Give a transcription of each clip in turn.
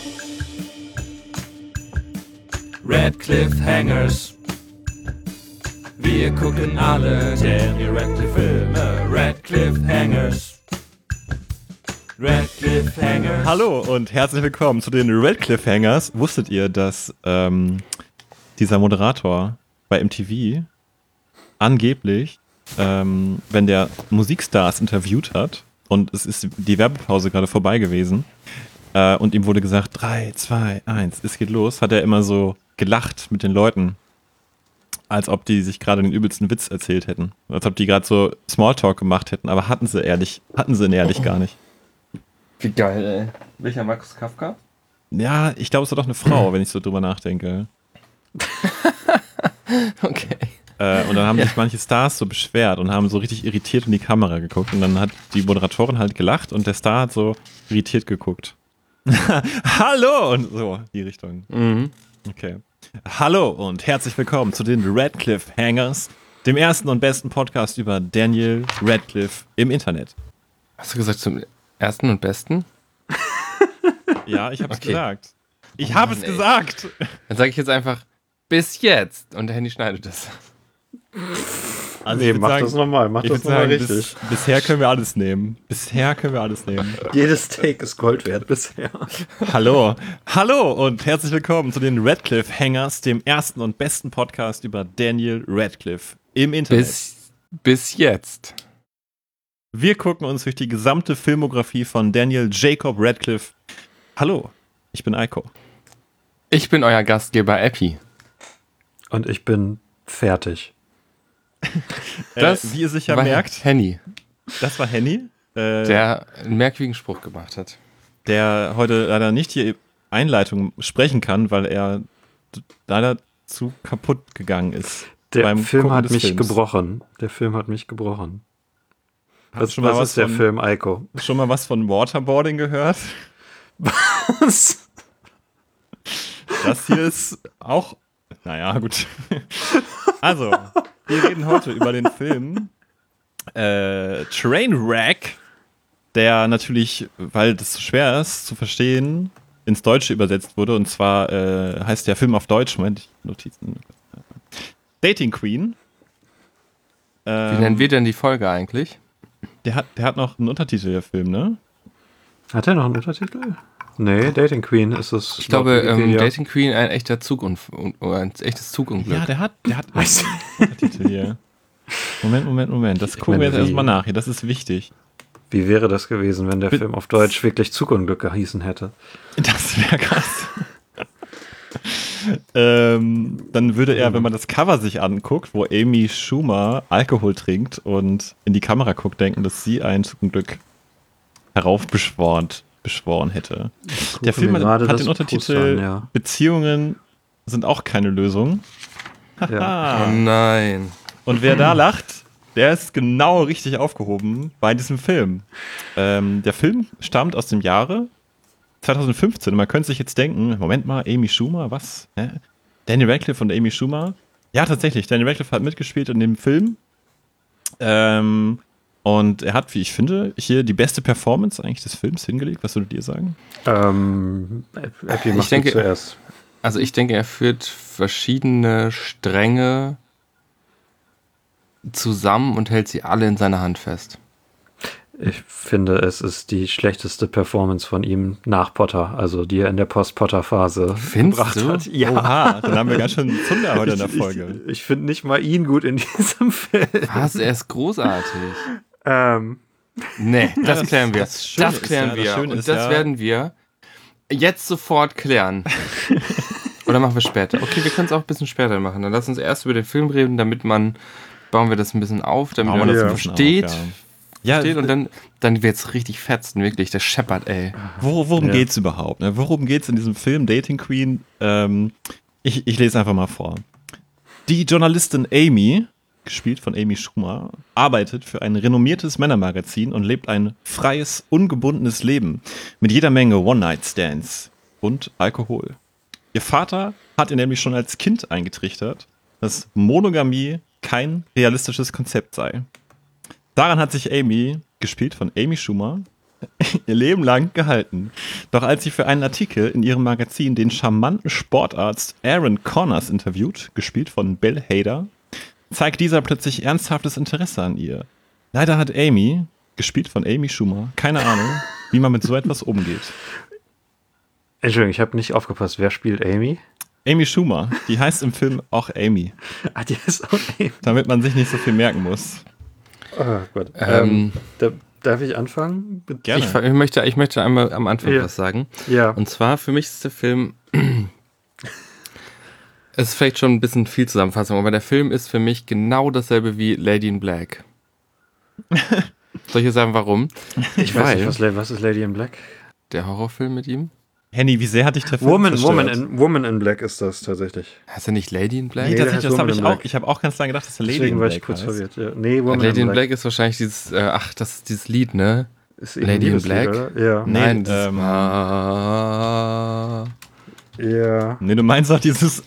Red Cliffhangers. Wir gucken alle Daniel Radcliffe Filme. Red Cliffhangers. Red Cliffhangers. Hallo und herzlich willkommen zu den Red Cliffhangers. Wusstet ihr, dass dieser Moderator bei MTV angeblich, wenn der Musikstars interviewt hat und es ist die Werbepause gerade vorbei gewesen und ihm wurde gesagt, 3, 2, 1, es geht los, hat er immer so gelacht mit den Leuten, als ob die sich gerade den übelsten Witz erzählt hätten. Als ob die gerade so Smalltalk gemacht hätten, aber hatten sie ihn ehrlich gar nicht. Wie geil, ey. Welcher Markus Kafka? Ja, ich glaube, es war doch eine Frau, wenn ich so drüber nachdenke. Okay. Und dann haben sich manche Stars so beschwert und haben so richtig irritiert in die Kamera geguckt. Und dann hat die Moderatorin halt gelacht und der Star hat so irritiert geguckt. Hallo! Und so, die Richtung. Mhm. Okay. Hallo und herzlich willkommen zu den Red Cliffhangers, dem ersten und besten Podcast über Daniel Radcliffe im Internet. Hast du gesagt zum ersten und besten? Ja, ich habe es Okay. gesagt. Ich habe es gesagt! Dann sage ich jetzt einfach bis jetzt und der Handy schneidet das. Also Nee, mach das nochmal, mach das nochmal richtig. Bisher können wir alles nehmen. Jedes Take ist Gold wert bisher. Hallo und herzlich willkommen zu den Red Cliffhangers, dem ersten und besten Podcast über Daniel Radcliffe im Internet. Bis jetzt. Wir gucken uns durch die gesamte Filmografie von Daniel Jacob Radcliffe. Hallo, ich bin Eiko. Ich bin euer Gastgeber Epi. Und ich bin fertig. Das wie ihr sicher war merkt, Henny, das war Henny, der einen merkwürdigen Spruch gemacht hat. der heute leider nicht die Einleitung sprechen kann, weil er leider zu kaputt gegangen ist. Der beim Film Gucken hat des mich Films. gebrochen. Der Film hat mich gebrochen. Hast du schon mal Was ist der von- Film, Eiko? Schon mal was von Waterboarding gehört? Was? Das hier ist auch. Naja, gut. Also, wir reden heute über den Film Trainwreck, der natürlich, weil das so schwer ist zu verstehen, ins Deutsche übersetzt wurde. Und zwar heißt der Film auf Deutsch, Moment, Notizen. Dating Queen. Wie nennen wir denn die Folge eigentlich? Der hat noch einen Untertitel, der Film, ne? Hat er noch einen Untertitel? Nee, Dating Queen ist es. Ich glaube, laut Wikipedia. Dating Queen ein echter ein echtes Zugunglück. Ja, der hat einen Untertitel hier. Moment. Das gucken wir jetzt wie- erstmal nach hier. Das ist wichtig. Wie wäre das gewesen, wenn der Film auf Deutsch wirklich Zugunglück gehießen hätte? Das wäre krass. Dann würde er, wenn man das Cover sich anguckt, wo Amy Schumer Alkohol trinkt und in die Kamera guckt, denken, dass sie ein Zugunglück heraufbeschworen hätte. Der Film mir gerade hat das den Poster Untertitel an, ja. Beziehungen sind auch keine Lösung. Ja. Oh nein. Und wer da lacht, der ist genau richtig aufgehoben bei diesem Film. Der Film stammt aus dem Jahre 2015. Und man könnte sich jetzt denken, Moment mal, Amy Schumer, was? Hä? Daniel Radcliffe und Amy Schumer? Ja, tatsächlich. Daniel Radcliffe hat mitgespielt in dem Film. Und er hat, wie ich finde, hier die beste Performance eigentlich des Films hingelegt. Was würdet ihr sagen? Epi, mach denke- du zuerst. Also ich denke, er führt verschiedene Stränge zusammen und hält sie alle in seiner Hand fest. Ich finde, es ist die schlechteste Performance von ihm nach Potter, also die er in der Post-Potter-Phase Findest gebracht du? hat. Ja. Oha, dann haben wir ganz schön Zunder heute in der Folge. Ich finde nicht mal ihn gut in diesem Film. Was? Er ist großartig. Nee, Ja, das klären wir. das Schöne Das ist klären ja- wir. das Schöne Und ist das ja- werden wir jetzt sofort klären. Oder machen wir später? Okay, wir können es auch ein bisschen später machen. Dann lass uns erst über den Film reden, bauen wir das ein bisschen auf, damit Bauen man wir das das ein bisschen versteht. auf, ja. Versteht und dann wird's richtig fetzen, wirklich. Der scheppert, ey. Worum Ja. geht's überhaupt? Ne? Worum geht's in diesem Film Dating Queen? Ich lese einfach mal vor. Die Journalistin Amy, gespielt von Amy Schumer, arbeitet für ein renommiertes Männermagazin und lebt ein freies, ungebundenes Leben mit jeder Menge One-Night-Stands und Alkohol. Ihr Vater hat ihr nämlich schon als Kind eingetrichtert, dass Monogamie kein realistisches Konzept sei. Daran hat sich Amy, gespielt von Amy Schumer, ihr Leben lang gehalten. Doch als sie für einen Artikel in ihrem Magazin den charmanten Sportarzt Aaron Connors interviewt, gespielt von Bill Hader, zeigt dieser plötzlich ernsthaftes Interesse an ihr. Leider hat Amy, gespielt von Amy Schumer, keine Ahnung, wie man mit so etwas umgeht. Entschuldigung, ich habe nicht aufgepasst. Wer spielt Amy? Amy Schumer, die heißt im Film auch Amy, Ah, die ist auch Amy. damit man sich nicht so viel merken muss. Oh Gott. Darf ich anfangen? Gerne. Ich möchte einmal am Anfang Ja. was sagen. Ja. Und zwar, für mich ist der Film, es ist vielleicht schon ein bisschen viel Zusammenfassung, aber der Film ist für mich genau dasselbe wie Lady in Black. Soll ich jetzt sagen, warum? Ich weiß nicht, was ist Lady in Black? Der Horrorfilm mit ihm? Henny, wie sehr hat dich der Film Woman zerstört? in Black ist das tatsächlich. Heißt er nicht Lady in Black? Nee, Nee, tatsächlich, der heißt das habe Woman ich in auch. Black. Ich habe auch ganz lange gedacht, dass der Lady Deswegen in war Black ich kurz heißt. verwirrt. Ja. Nee, Woman Lady in in Black ist wahrscheinlich dieses, das ist dieses Lied, ne? Ist Lady in Black? Oder? Ja. Nee, Nein, das Ja. Nee, du meinst auch dieses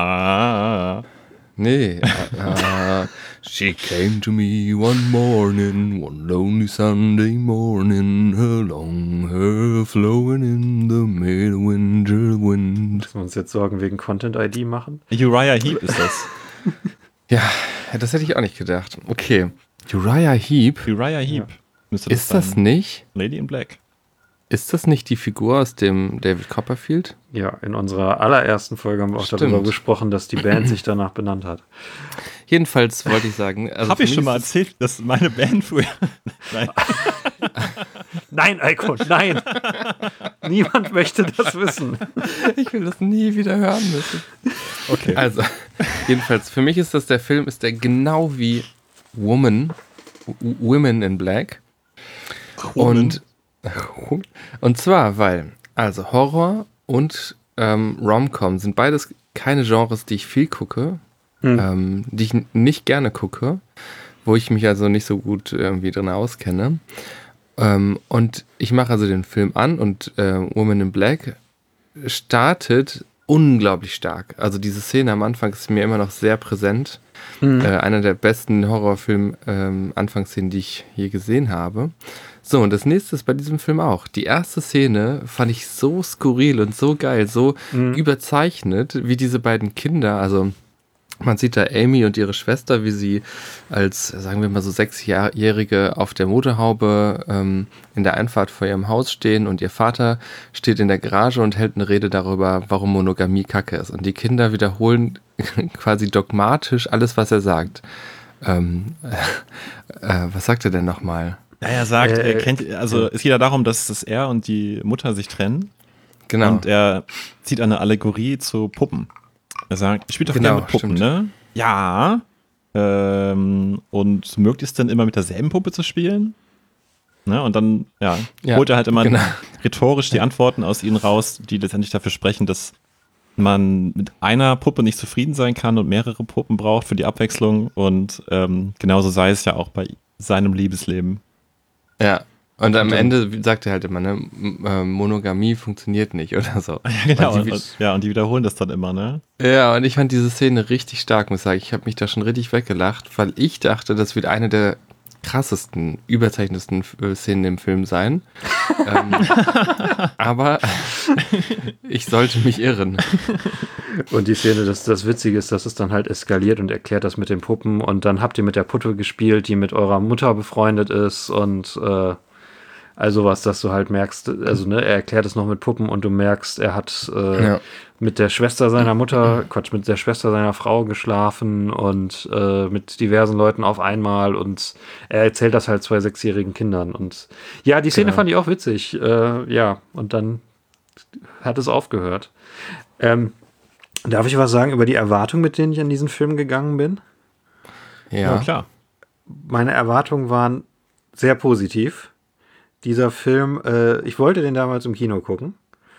nee. She came to me one morning, one lonely Sunday morning, her long hair flowing in the midwinter wind. Müssen wir uns jetzt Sorgen wegen Content-ID machen? Uriah Heep ist das. Ja, das hätte ich auch nicht gedacht. Okay. Uriah Heep, Uriah Heep müsste ist das sein. nicht? Lady in Black. Ist das nicht die Figur aus dem David Copperfield? Ja, in unserer allerersten Folge haben wir auch Stimmt. darüber gesprochen, dass die Band sich danach benannt hat. Jedenfalls wollte ich sagen. Also Habe ich für schon mich mal ist erzählt, dass meine Band früher. Nein. Nein, Eiko, nein! Niemand möchte das wissen. Ich will das nie wieder hören müssen. Okay. Also, jedenfalls, für mich ist der Film genau wie Women in Black. Und zwar, weil, also Horror und Rom-Com sind beides keine Genres, die ich viel gucke, die ich nicht gerne gucke, wo ich mich also nicht so gut irgendwie drin auskenne. Und ich mache also den Film an und Woman in Black startet unglaublich stark. Also diese Szene am Anfang ist mir immer noch sehr präsent. Einer der besten Horrorfilm-Anfangsszenen, die ich je gesehen habe. So, und das nächste ist bei diesem Film auch. Die erste Szene fand ich so skurril und so geil, so überzeichnet, wie diese beiden Kinder, also man sieht da Amy und ihre Schwester, wie sie als, sagen wir mal so 6-Jährige auf der Motorhaube in der Einfahrt vor ihrem Haus stehen und ihr Vater steht in der Garage und hält eine Rede darüber, warum Monogamie Kacke ist. Und die Kinder wiederholen quasi dogmatisch alles, was er sagt. Was sagt er denn nochmal? Ja, er sagt, es geht ja darum, dass er und die Mutter sich trennen. Genau. Und er zieht eine Allegorie zu Puppen. Er sagt, ich spiele doch Genau, gerne mit Puppen, stimmt. ne? Ja. Und mögt ihr es denn immer mit derselben Puppe zu spielen? Ne? Und dann, holt er halt immer rhetorisch die Antworten aus ihnen raus, die letztendlich dafür sprechen, dass man mit einer Puppe nicht zufrieden sein kann und mehrere Puppen braucht für die Abwechslung. Und genauso sei es ja auch bei seinem Liebesleben. Ja, und am Ende sagt er halt immer, ne, Monogamie funktioniert nicht oder so. Ja, genau. Und Und die wiederholen das dann immer, ne? ja, und ich fand diese Szene richtig stark, muss ich sagen. Ich habe mich da schon richtig weggelacht, weil ich dachte, das wird eine der krassesten, überzeichnetsten Szenen im Film sein. Aber ich sollte mich irren. Und die Szene, das Witzige ist, dass es dann halt eskaliert und erklärt das mit den Puppen und dann habt ihr mit der Puppe gespielt, die mit eurer Mutter befreundet ist und also was, dass du halt merkst, also ne, er erklärt es noch mit Puppen und du merkst, er hat mit der Schwester seiner Mutter, mit der Schwester seiner Frau geschlafen und mit diversen Leuten auf einmal und er erzählt das halt 2 6-jährigen Kindern und ja, die Szene fand ich auch witzig, und dann hat es aufgehört. Darf ich was sagen über die Erwartung, mit denen ich an diesen Film gegangen bin? Ja, klar. Meine Erwartungen waren sehr positiv. Dieser Film, ich wollte den damals im Kino gucken,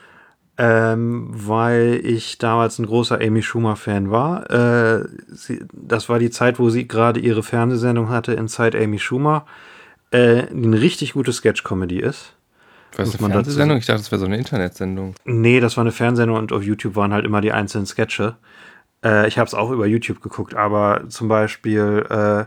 weil ich damals ein großer Amy Schumer-Fan war. Das war die Zeit, wo sie gerade ihre Fernsehsendung hatte, Inside Amy Schumer, die eine richtig gute Sketch-Comedy ist. Was ist Muss eine man dazu Fernsehsendung? Ich dachte, das wäre so eine Internetsendung. Nee, das war eine Fernsehsendung und auf YouTube waren halt immer die einzelnen Sketche. Ich habe es auch über YouTube geguckt, aber zum Beispiel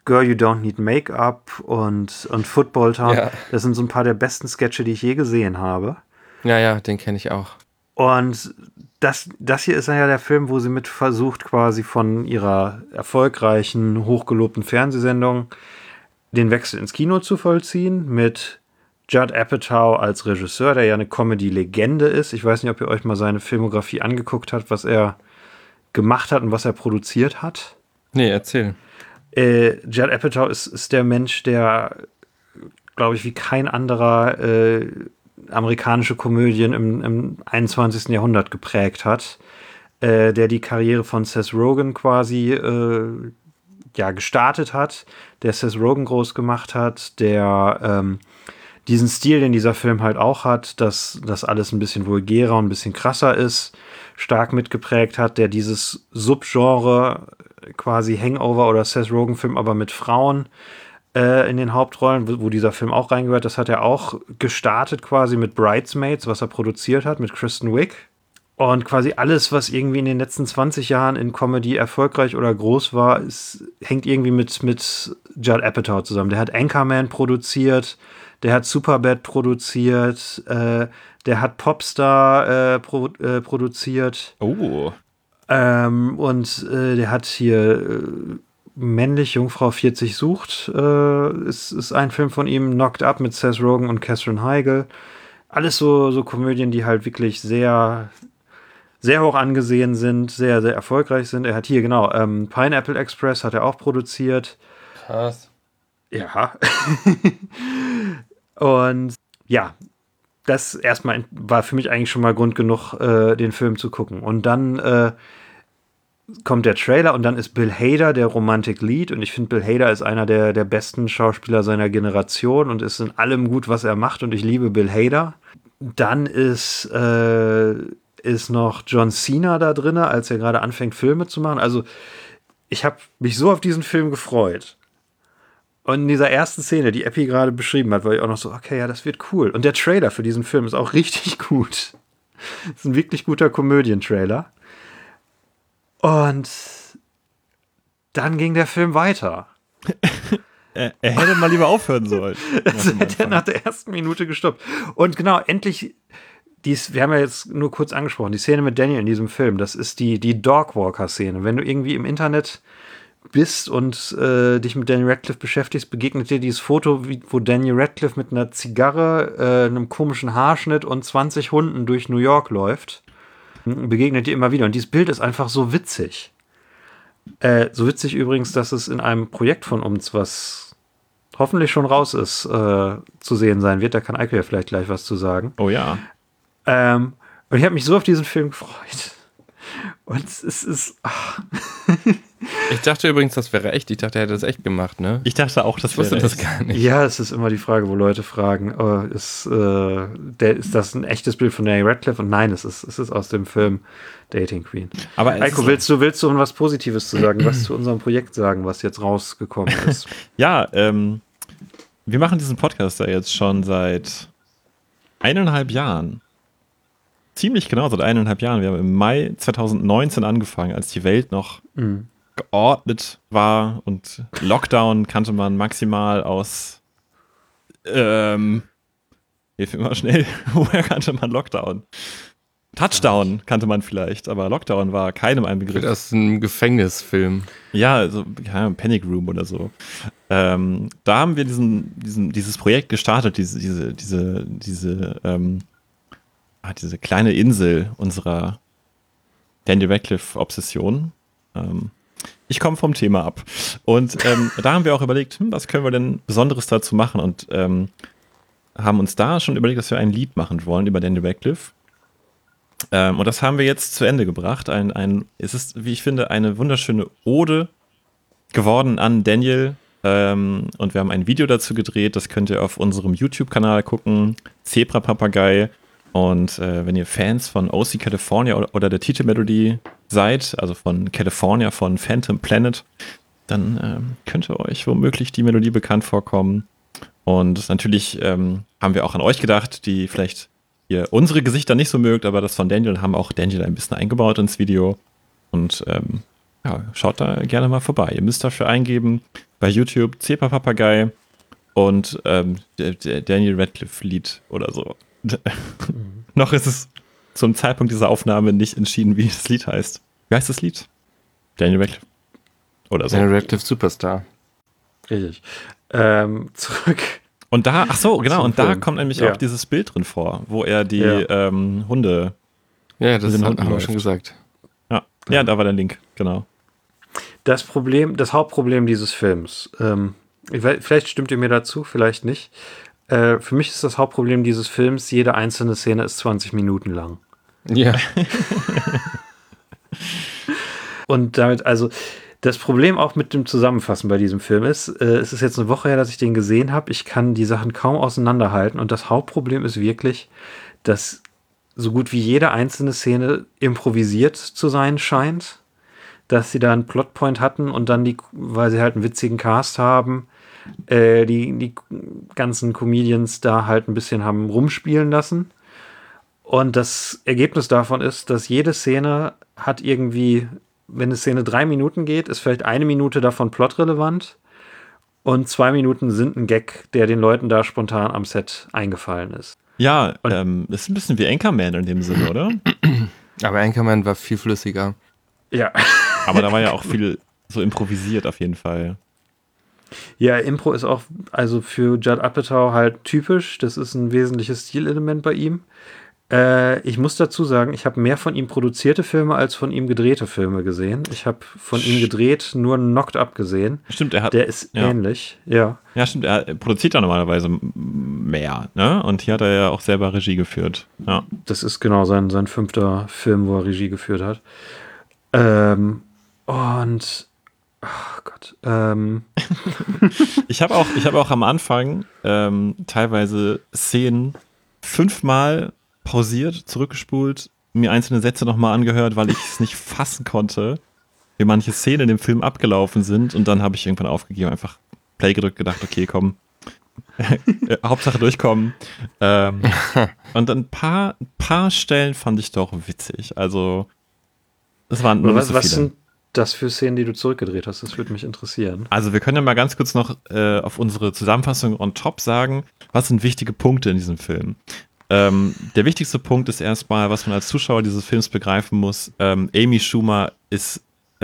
Girl, You Don't Need Make-up und Football Town. Ja. Das sind so ein paar der besten Sketche, die ich je gesehen habe. Ja, den kenne ich auch. Und das hier ist ja der Film, wo sie mit versucht, quasi von ihrer erfolgreichen, hochgelobten Fernsehsendung den Wechsel ins Kino zu vollziehen, mit Judd Apatow als Regisseur, der ja eine Comedy-Legende ist. Ich weiß nicht, ob ihr euch mal seine Filmografie angeguckt habt, was er gemacht hat und was er produziert hat. Nee, erzähl. Judd Apatow ist der Mensch, der, glaube ich, wie kein anderer amerikanische Komödien im 21. Jahrhundert geprägt hat, der die Karriere von Seth Rogen quasi gestartet hat, der Seth Rogen groß gemacht hat, der diesen Stil, den dieser Film halt auch hat, dass das alles ein bisschen vulgärer und ein bisschen krasser ist, stark mitgeprägt hat, der dieses Subgenre quasi Hangover oder Seth Rogen-Film, aber mit Frauen in den Hauptrollen, wo dieser Film auch reingehört, das hat er auch gestartet quasi mit Bridesmaids, was er produziert hat mit Kristen Wiig. Und quasi alles, was irgendwie in den letzten 20 Jahren in Comedy erfolgreich oder groß war, hängt irgendwie mit Judd Apatow zusammen. Der hat Anchorman produziert, der hat Superbad produziert, der hat Popstar produziert. Oh. Und der hat hier Männlich, Jungfrau 40 sucht, ist ein Film von ihm, Knocked Up mit Seth Rogen und Katherine Heigl. Alles so Komödien, die halt wirklich sehr, sehr hoch angesehen sind, sehr, sehr erfolgreich sind. Er hat hier, genau, Pineapple Express hat er auch produziert. Krass. Ja. Und ja, das erstmal war für mich eigentlich schon mal Grund genug, den Film zu gucken. Und dann kommt der Trailer und dann ist Bill Hader der Romantic Lead. Und ich finde, Bill Hader ist einer der besten Schauspieler seiner Generation und ist in allem gut, was er macht. Und ich liebe Bill Hader. Dann ist noch John Cena da drin, als er gerade anfängt, Filme zu machen. Also ich habe mich so auf diesen Film gefreut. Und in dieser ersten Szene, die Epi gerade beschrieben hat, war ich auch noch so, okay, ja, das wird cool. Und der Trailer für diesen Film ist auch richtig gut. Das ist ein wirklich guter Komödientrailer. Und dann ging der Film weiter. Er hätte mal lieber aufhören sollen. Das hätte er nach der ersten Minute gestoppt. Und genau, endlich, wir haben ja jetzt nur kurz angesprochen, die Szene mit Daniel in diesem Film, das ist die Dogwalker-Szene. Wenn du irgendwie im Internet bist und dich mit Daniel Radcliffe beschäftigst, begegnet dir dieses Foto, wo Daniel Radcliffe mit einer Zigarre, einem komischen Haarschnitt und 20 Hunden durch New York läuft. Begegnet dir immer wieder. Und dieses Bild ist einfach so witzig. So witzig übrigens, dass es in einem Projekt von uns, was hoffentlich schon raus ist, zu sehen sein wird. Da kann Eike ja vielleicht gleich was zu sagen. Oh ja. Und ich habe mich so auf diesen Film gefreut. Und es ist... Ich dachte übrigens, das wäre echt. Ich dachte, er hätte das echt gemacht, ne? Ich dachte auch, das wäre das gar nicht. Ja, es ist immer die Frage, wo Leute fragen, ist das ein echtes Bild von Daniel Radcliffe? Und nein, es ist aus dem Film Dating Queen. Aber Eiko, willst du was Positives zu sagen, was zu unserem Projekt sagen, was jetzt rausgekommen ist? Ja, wir machen diesen Podcast ja jetzt schon seit 1,5 Jahren. Ziemlich genau seit 1,5 Jahren. Wir haben im Mai 2019 angefangen, als die Welt noch geordnet war und Lockdown kannte man maximal aus hilf mir mal schnell, woher kannte man Lockdown? Touchdown kannte man vielleicht, aber Lockdown war keinem ein Begriff. Das ist ein Gefängnisfilm. Ja, Panic Room oder so. Da haben wir dieses Projekt gestartet, diese kleine Insel unserer Daniel Radcliffe-Obsession. Ich komme vom Thema ab. Und da haben wir auch überlegt, was können wir denn Besonderes dazu machen? Und haben uns da schon überlegt, dass wir ein Lied machen wollen über Daniel Radcliffe. Und das haben wir jetzt zu Ende gebracht. Es ist, wie ich finde, eine wunderschöne Ode geworden an Daniel. Und wir haben ein Video dazu gedreht. Das könnt ihr auf unserem YouTube-Kanal gucken. Zebra Papagei. Und wenn ihr Fans von OC California oder der Titelmelodie seid, also von California, von Phantom Planet, dann könnte euch womöglich die Melodie bekannt vorkommen. Und natürlich haben wir auch an euch gedacht, die vielleicht ihr unsere Gesichter nicht so mögt, aber das von Daniel haben auch Daniel ein bisschen eingebaut ins Video. Und Ja, schaut da gerne mal vorbei. Ihr müsst dafür eingeben bei YouTube Zepa Papagei und der Daniel Radcliffe-Lied oder so. Noch ist es zum Zeitpunkt dieser Aufnahme nicht entschieden, wie das Lied heißt. Wie heißt das Lied? Daniel Radcliffe. Oder so. Daniel Radcliffe Superstar. Richtig. Zurück. Und da, ach so, genau, Zum und da Film. kommt nämlich Ja. auch dieses Bild drin vor, wo er die Ja. Hunde. Ja, das Mit den haben Hunden wir läuft. schon gesagt. Ja, da war der Link, genau. Das Hauptproblem dieses Films, vielleicht stimmt ihr mir dazu, vielleicht nicht. Für mich ist das Hauptproblem dieses Films, jede einzelne Szene ist 20 Minuten lang. Ja. Und damit, also, das Problem auch mit dem Zusammenfassen bei diesem Film ist, es ist jetzt eine Woche her, dass ich den gesehen habe. Ich kann die Sachen kaum auseinanderhalten. Und das Hauptproblem ist wirklich, dass so gut wie jede einzelne Szene improvisiert zu sein scheint. Dass sie da einen Plotpoint hatten und dann weil sie halt einen witzigen Cast haben, die ganzen Comedians da halt ein bisschen haben rumspielen lassen. Und das Ergebnis davon ist, dass jede Szene hat irgendwie, wenn eine Szene 3 Minuten geht, ist vielleicht 1 Minute davon plotrelevant und 2 Minuten sind ein Gag, der den Leuten da spontan am Set eingefallen ist. Ja, ist ein bisschen wie Anchorman in dem Sinne, oder? Aber Anchorman war viel flüssiger. Ja. Aber da war ja auch viel so improvisiert auf jeden Fall. Ja, Impro ist auch, also für Judd Apatow halt typisch. Das ist ein wesentliches Stilelement bei ihm. Ich muss dazu sagen, ich habe mehr von ihm produzierte Filme als von ihm gedrehte Filme gesehen. Ich habe von ihm gedreht nur Knocked Up gesehen. Stimmt, Der ist ähnlich, ja. Ja, stimmt, er produziert ja normalerweise mehr, ne? Und hier hat er ja auch selber Regie geführt. Ja. Das ist genau sein 5. Film, wo er Regie geführt hat. Oh Gott. Ich habe auch am Anfang teilweise Szenen 5-mal pausiert, zurückgespult, mir einzelne Sätze nochmal angehört, weil ich es nicht fassen konnte, wie manche Szenen in dem Film abgelaufen sind. Und dann habe ich irgendwann aufgegeben, einfach Play gedrückt, gedacht, okay, komm. Hauptsache durchkommen. Und ein paar Stellen fand ich doch witzig. Also, das waren nur nicht so Was viele. sind das für Szenen, die du zurückgedreht hast? Das würde mich interessieren. Also wir können ja mal ganz kurz noch auf unsere Zusammenfassung on top sagen, was sind wichtige Punkte in diesem Film. Der wichtigste Punkt ist erstmal, was man als Zuschauer dieses Films begreifen muss. Amy Schumer ist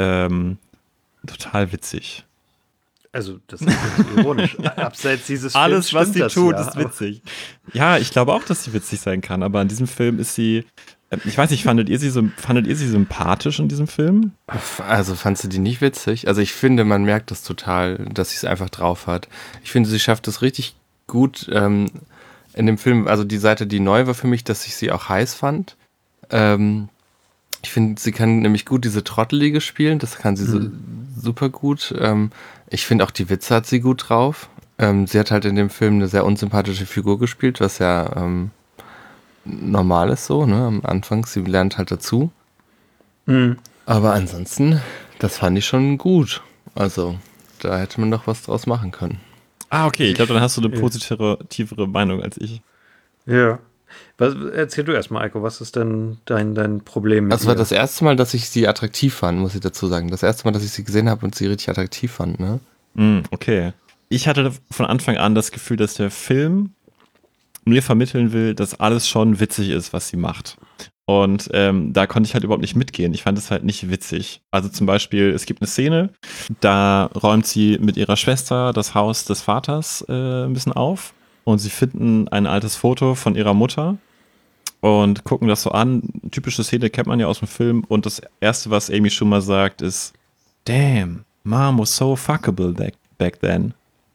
total witzig. Also, das ist nicht ironisch. Abseits dieses Films Alles, was stimmt sie das tut, ja, ist witzig. Ja, ich glaube auch, dass sie witzig sein kann, aber in diesem Film ist sie, ich weiß nicht, fandet ihr sie sympathisch in diesem Film? Also fandst du die nicht witzig? Also ich finde, man merkt das total, dass sie es einfach drauf hat. Ich finde, sie schafft es richtig gut in dem Film. Also die Seite, die neu war für mich, dass ich sie auch heiß fand. Ich finde, sie kann nämlich gut diese Trottelige spielen. Das kann sie super gut. Ich finde auch die Witze hat sie gut drauf. Sie hat halt in dem Film eine sehr unsympathische Figur gespielt, was ja normal ist so, ne? Am Anfang, sie lernt halt dazu. Aber ansonsten, das fand ich schon gut. Also, da hätte man noch was draus machen können. Ah, okay, ich glaube, dann hast du eine positivere Meinung als ich. Ja. Erzähl du erstmal, Eiko, was ist denn dein Problem mit Das war ihr? das erste Mal, dass ich sie attraktiv fand, muss ich dazu sagen. Das erste Mal, dass ich sie gesehen habe und sie richtig attraktiv fand, ne? Okay. Ich hatte von Anfang an das Gefühl, dass der Film mir vermitteln will, dass alles schon witzig ist, was sie macht. Und da konnte ich halt überhaupt nicht mitgehen. Ich fand es halt nicht witzig. Also zum Beispiel, es gibt eine Szene, da räumt sie mit ihrer Schwester das Haus des Vaters ein bisschen auf und sie finden ein altes Foto von ihrer Mutter und gucken das so an. Typische Szene kennt man ja aus dem Film und das Erste, was Amy Schumer sagt, ist Damn, Mom was so fuckable back then.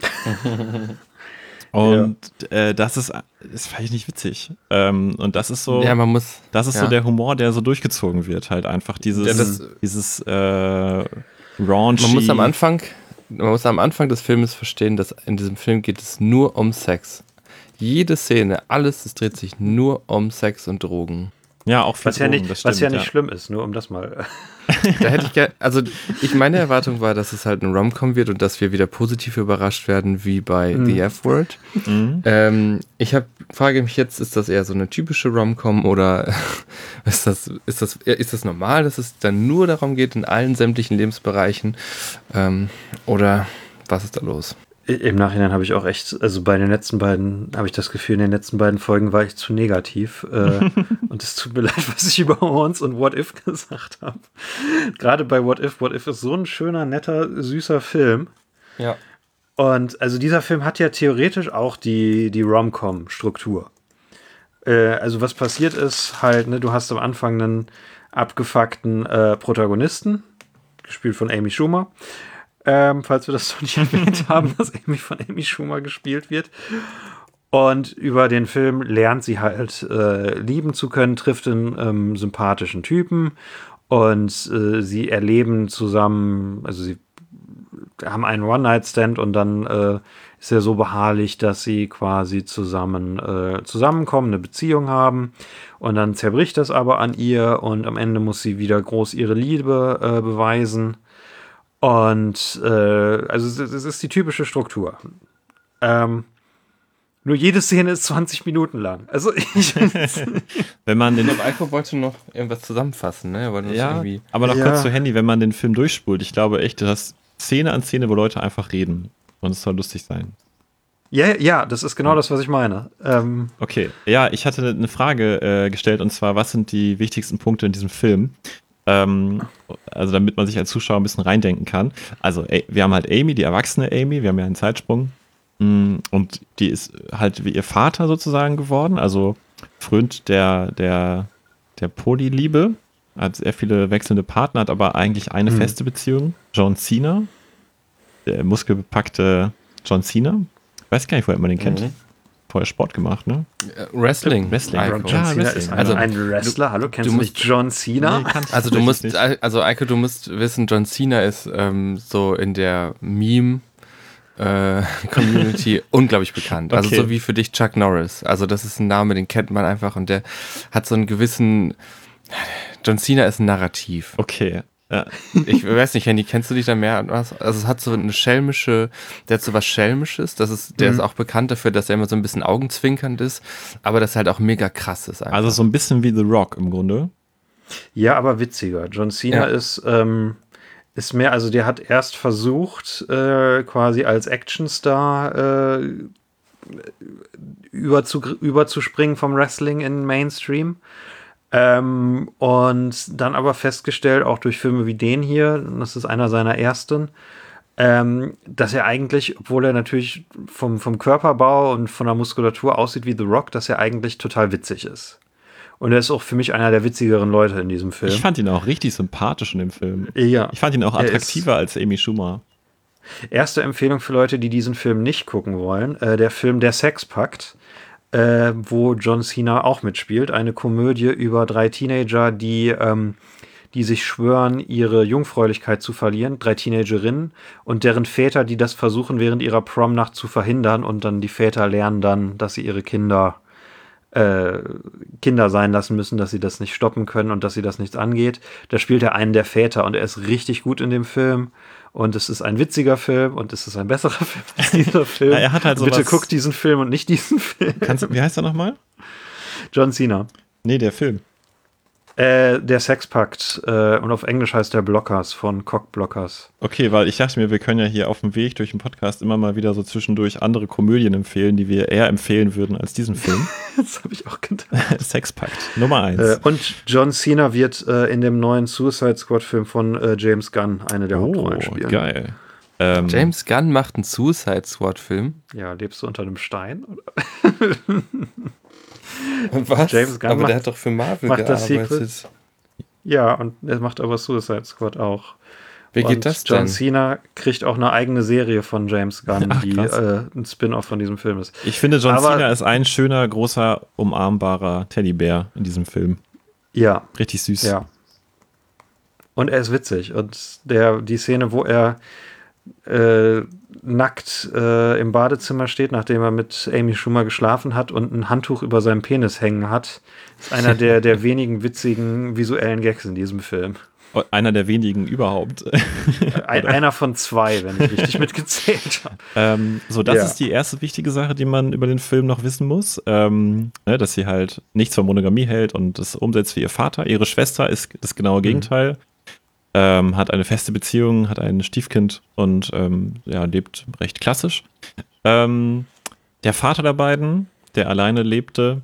Und das fand ich nicht witzig. Und das ist so, Ja, man muss. das ist so der Humor, der so durchgezogen wird, halt einfach dieses raunchy. Man muss am Anfang des Filmes verstehen, dass in diesem Film geht es nur um Sex. Jede Szene, alles, es dreht sich nur um Sex und Drogen. Ja, auch viel Was ja Drogen, nicht, das stimmt, was ja nicht schlimm ist, nur um das mal. Da hätte ich gerne, also meine Erwartung war, dass es halt ein Rom-Com wird und dass wir wieder positiv überrascht werden, wie bei The F-Word. Mhm. Frage mich jetzt, ist das eher so eine typische Rom-Com oder ist das normal, dass es dann nur darum geht, in allen sämtlichen Lebensbereichen? Oder was ist da los? Im Nachhinein habe ich auch echt, also bei den letzten beiden, habe ich das Gefühl, in den letzten beiden Folgen war ich zu negativ. Und es tut mir leid, was ich über Horns und What If gesagt habe. Gerade bei What If ist so ein schöner, netter, süßer Film. Ja. Und also dieser Film hat ja theoretisch auch die Rom-Com-Struktur. Also was passiert ist halt, ne, du hast am Anfang einen abgefuckten Protagonisten, gespielt von Amy Schumer. Falls wir das noch nicht erwähnt haben, dass Amy von Amy Schumer gespielt wird. Und über den Film lernt sie halt lieben zu können, trifft einen sympathischen Typen und sie erleben zusammen, also sie haben einen One-Night-Stand und dann ist er so beharrlich, dass sie quasi zusammenkommen, eine Beziehung haben und dann zerbricht das aber an ihr und am Ende muss sie wieder groß ihre Liebe beweisen. Und also es ist die typische Struktur. Nur jede Szene ist 20 Minuten lang. Also Wenn man den Eiko wollte noch irgendwas zusammenfassen, ne? aber noch kurz zu Handy, wenn man den Film durchspult. Ich glaube echt, du hast Szene an Szene, wo Leute einfach reden. Und es soll lustig sein. Ja, das ist genau das, was ich meine. Okay, ja, ich hatte eine Frage gestellt und zwar, was sind die wichtigsten Punkte in diesem Film? Also damit man sich als Zuschauer ein bisschen reindenken kann. Also wir haben halt Amy, die erwachsene Amy, wir haben ja einen Zeitsprung und die ist halt wie ihr Vater sozusagen geworden, also frönt der Polyliebe, hat sehr viele wechselnde Partner, hat aber eigentlich eine feste Beziehung, John Cena, der muskelbepackte John Cena. Ich weiß gar nicht, woher man den kennt. Vorher Sport gemacht, ne? Wrestling. John Cena ist ein Wrestler. Hallo, kennst du nicht John Cena? Nee, Also Eiko, du musst wissen, John Cena ist so in der Meme-Community unglaublich bekannt. Also so wie für dich Chuck Norris. Also das ist ein Name, den kennt man einfach und der hat so einen gewissen... John Cena ist ein Narrativ. Okay. Ja. Ich weiß nicht, Handy, kennst du dich da mehr an was? Also es hat so eine der hat so was Schelmisches, der ist auch bekannt dafür, dass er immer so ein bisschen augenzwinkernd ist, aber das halt auch mega krass ist einfach. Also so ein bisschen wie The Rock im Grunde. Ja, aber witziger. John Cena ist mehr, also der hat erst versucht, quasi als Actionstar überzuspringen vom Wrestling in Mainstream. Und dann aber festgestellt, auch durch Filme wie den hier, das ist einer seiner ersten, dass er eigentlich, obwohl er natürlich vom Körperbau und von der Muskulatur aussieht wie The Rock, dass er eigentlich total witzig ist. Und er ist auch für mich einer der witzigeren Leute in diesem Film. Ich fand ihn auch richtig sympathisch in dem Film. Ja. Ich fand ihn auch attraktiver als Amy Schumer. Erste Empfehlung für Leute, die diesen Film nicht gucken wollen, der Film Der Sexpakt, wo John Cena auch mitspielt. Eine Komödie über 3 Teenager, die sich schwören, ihre Jungfräulichkeit zu verlieren. 3 Teenagerinnen und deren Väter, die das versuchen, während ihrer Prom-Nacht zu verhindern. Und dann die Väter lernen dann, dass sie ihre Kinder sein lassen müssen, dass sie das nicht stoppen können und dass sie das nichts angeht. Da spielt er einen der Väter und er ist richtig gut in dem Film. Und es ist ein witziger Film und es ist ein besserer Film als dieser Film. Ja, er hat halt Bitte guckt diesen Film und nicht diesen Film. Wie heißt er nochmal? John Cena. Nee, der Film. Der Sexpakt. Und auf Englisch heißt der Blockers von Cockblockers. Okay, weil ich dachte mir, wir können ja hier auf dem Weg durch den Podcast immer mal wieder so zwischendurch andere Komödien empfehlen, die wir eher empfehlen würden als diesen Film. Das habe ich auch gedacht. Sexpakt, Nummer 1. Und John Cena wird in dem neuen Suicide Squad-Film von James Gunn eine der Hauptrollen spielen. Geil. James Gunn macht einen Suicide Squad-Film. Ja, lebst du unter einem Stein? Was? James Gunn aber der hat doch für Marvel gearbeitet. Ja, und er macht aber Suicide Squad auch. Wie geht das denn? John Cena kriegt auch eine eigene Serie von James Gunn, die ein Spin-off von diesem Film ist. Ich finde, John Cena ist ein schöner, großer, umarmbarer Teddybär in diesem Film. Ja. Richtig süß. Ja. Und er ist witzig. Und die Szene, wo er nackt im Badezimmer steht, nachdem er mit Amy Schumer geschlafen hat und ein Handtuch über seinem Penis hängen hat, ist einer der wenigen witzigen visuellen Gags in diesem Film. Einer der wenigen überhaupt. Einer von 2, wenn ich richtig mitgezählt habe. Das ist die erste wichtige Sache, die man über den Film noch wissen muss. Dass sie halt nichts von Monogamie hält und das umsetzt wie ihr Vater. Ihre Schwester ist das genaue Gegenteil. Hat eine feste Beziehung, hat ein Stiefkind und lebt recht klassisch. Der Vater der beiden, der alleine lebte,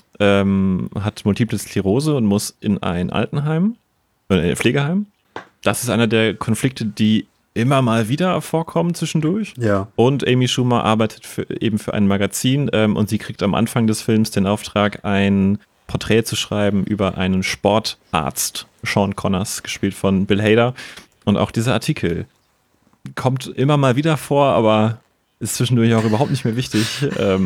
hat Multiple Sklerose und muss in ein Altenheim, Pflegeheim. Das ist einer der Konflikte, die immer mal wieder vorkommen zwischendurch. Ja. Und Amy Schumer arbeitet für ein Magazin und sie kriegt am Anfang des Films den Auftrag, ein Porträt zu schreiben über einen Sportarzt, Sean Connors, gespielt von Bill Hader. Und auch dieser Artikel kommt immer mal wieder vor, aber ist zwischendurch auch überhaupt nicht mehr wichtig.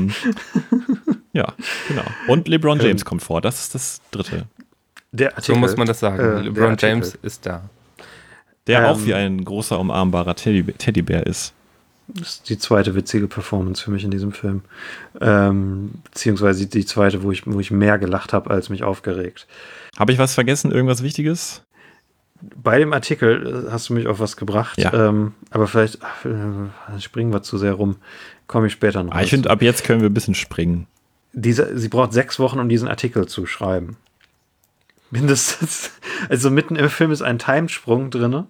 Ja, genau. Und LeBron James kommt vor, das ist das dritte. Der Artikel, so muss man das sagen. LeBron James ist da. Der auch wie ein großer, umarmbarer Teddybär ist. Das ist die zweite witzige Performance für mich in diesem Film. Beziehungsweise die zweite, wo ich mehr gelacht habe, als mich aufgeregt. Habe ich was vergessen? Irgendwas Wichtiges? Bei dem Artikel hast du mich auf was gebracht. Ja. Aber vielleicht springen wir zu sehr rum. Komme ich später noch. Ich finde, ab jetzt können wir ein bisschen springen. Sie braucht 6 Wochen, um diesen Artikel zu schreiben. Mindestens. Also mitten im Film ist ein Timesprung drin.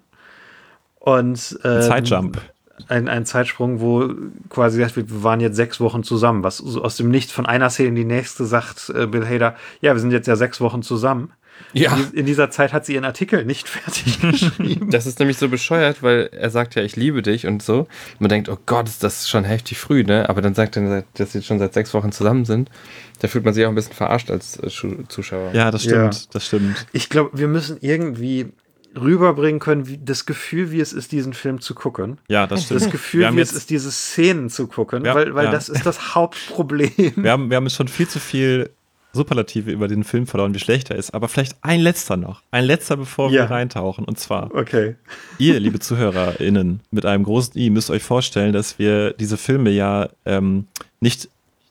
Und Ein Zeitjump. Ein Zeitsprung, wo quasi gesagt wird, wir waren jetzt 6 Wochen zusammen. Was so aus dem Nichts von einer Szene in die nächste sagt Bill Hader, ja, wir sind jetzt ja 6 Wochen zusammen. Ja. In dieser Zeit hat sie ihren Artikel nicht fertig geschrieben. Das ist nämlich so bescheuert, weil er sagt ja, ich liebe dich und so. Und man denkt, oh Gott, ist das schon heftig früh, ne? Aber dann sagt er, dass sie schon seit 6 Wochen zusammen sind. Da fühlt man sich auch ein bisschen verarscht als Zuschauer. Ja, das stimmt. Ja. Das stimmt. Ich glaube, wir müssen irgendwie rüberbringen können, das Gefühl, wie es ist, diesen Film zu gucken. Ja, das stimmt. Das Gefühl, wie es ist, diese Szenen zu gucken, weil das ist das Hauptproblem. Wir haben jetzt schon viel zu viel Superlative über den Film verloren, wie schlecht er ist. Aber vielleicht ein letzter noch. Ein letzter, bevor wir reintauchen. Und zwar, ihr, liebe ZuhörerInnen, mit einem großen I, müsst euch vorstellen, dass wir diese Filme ja nicht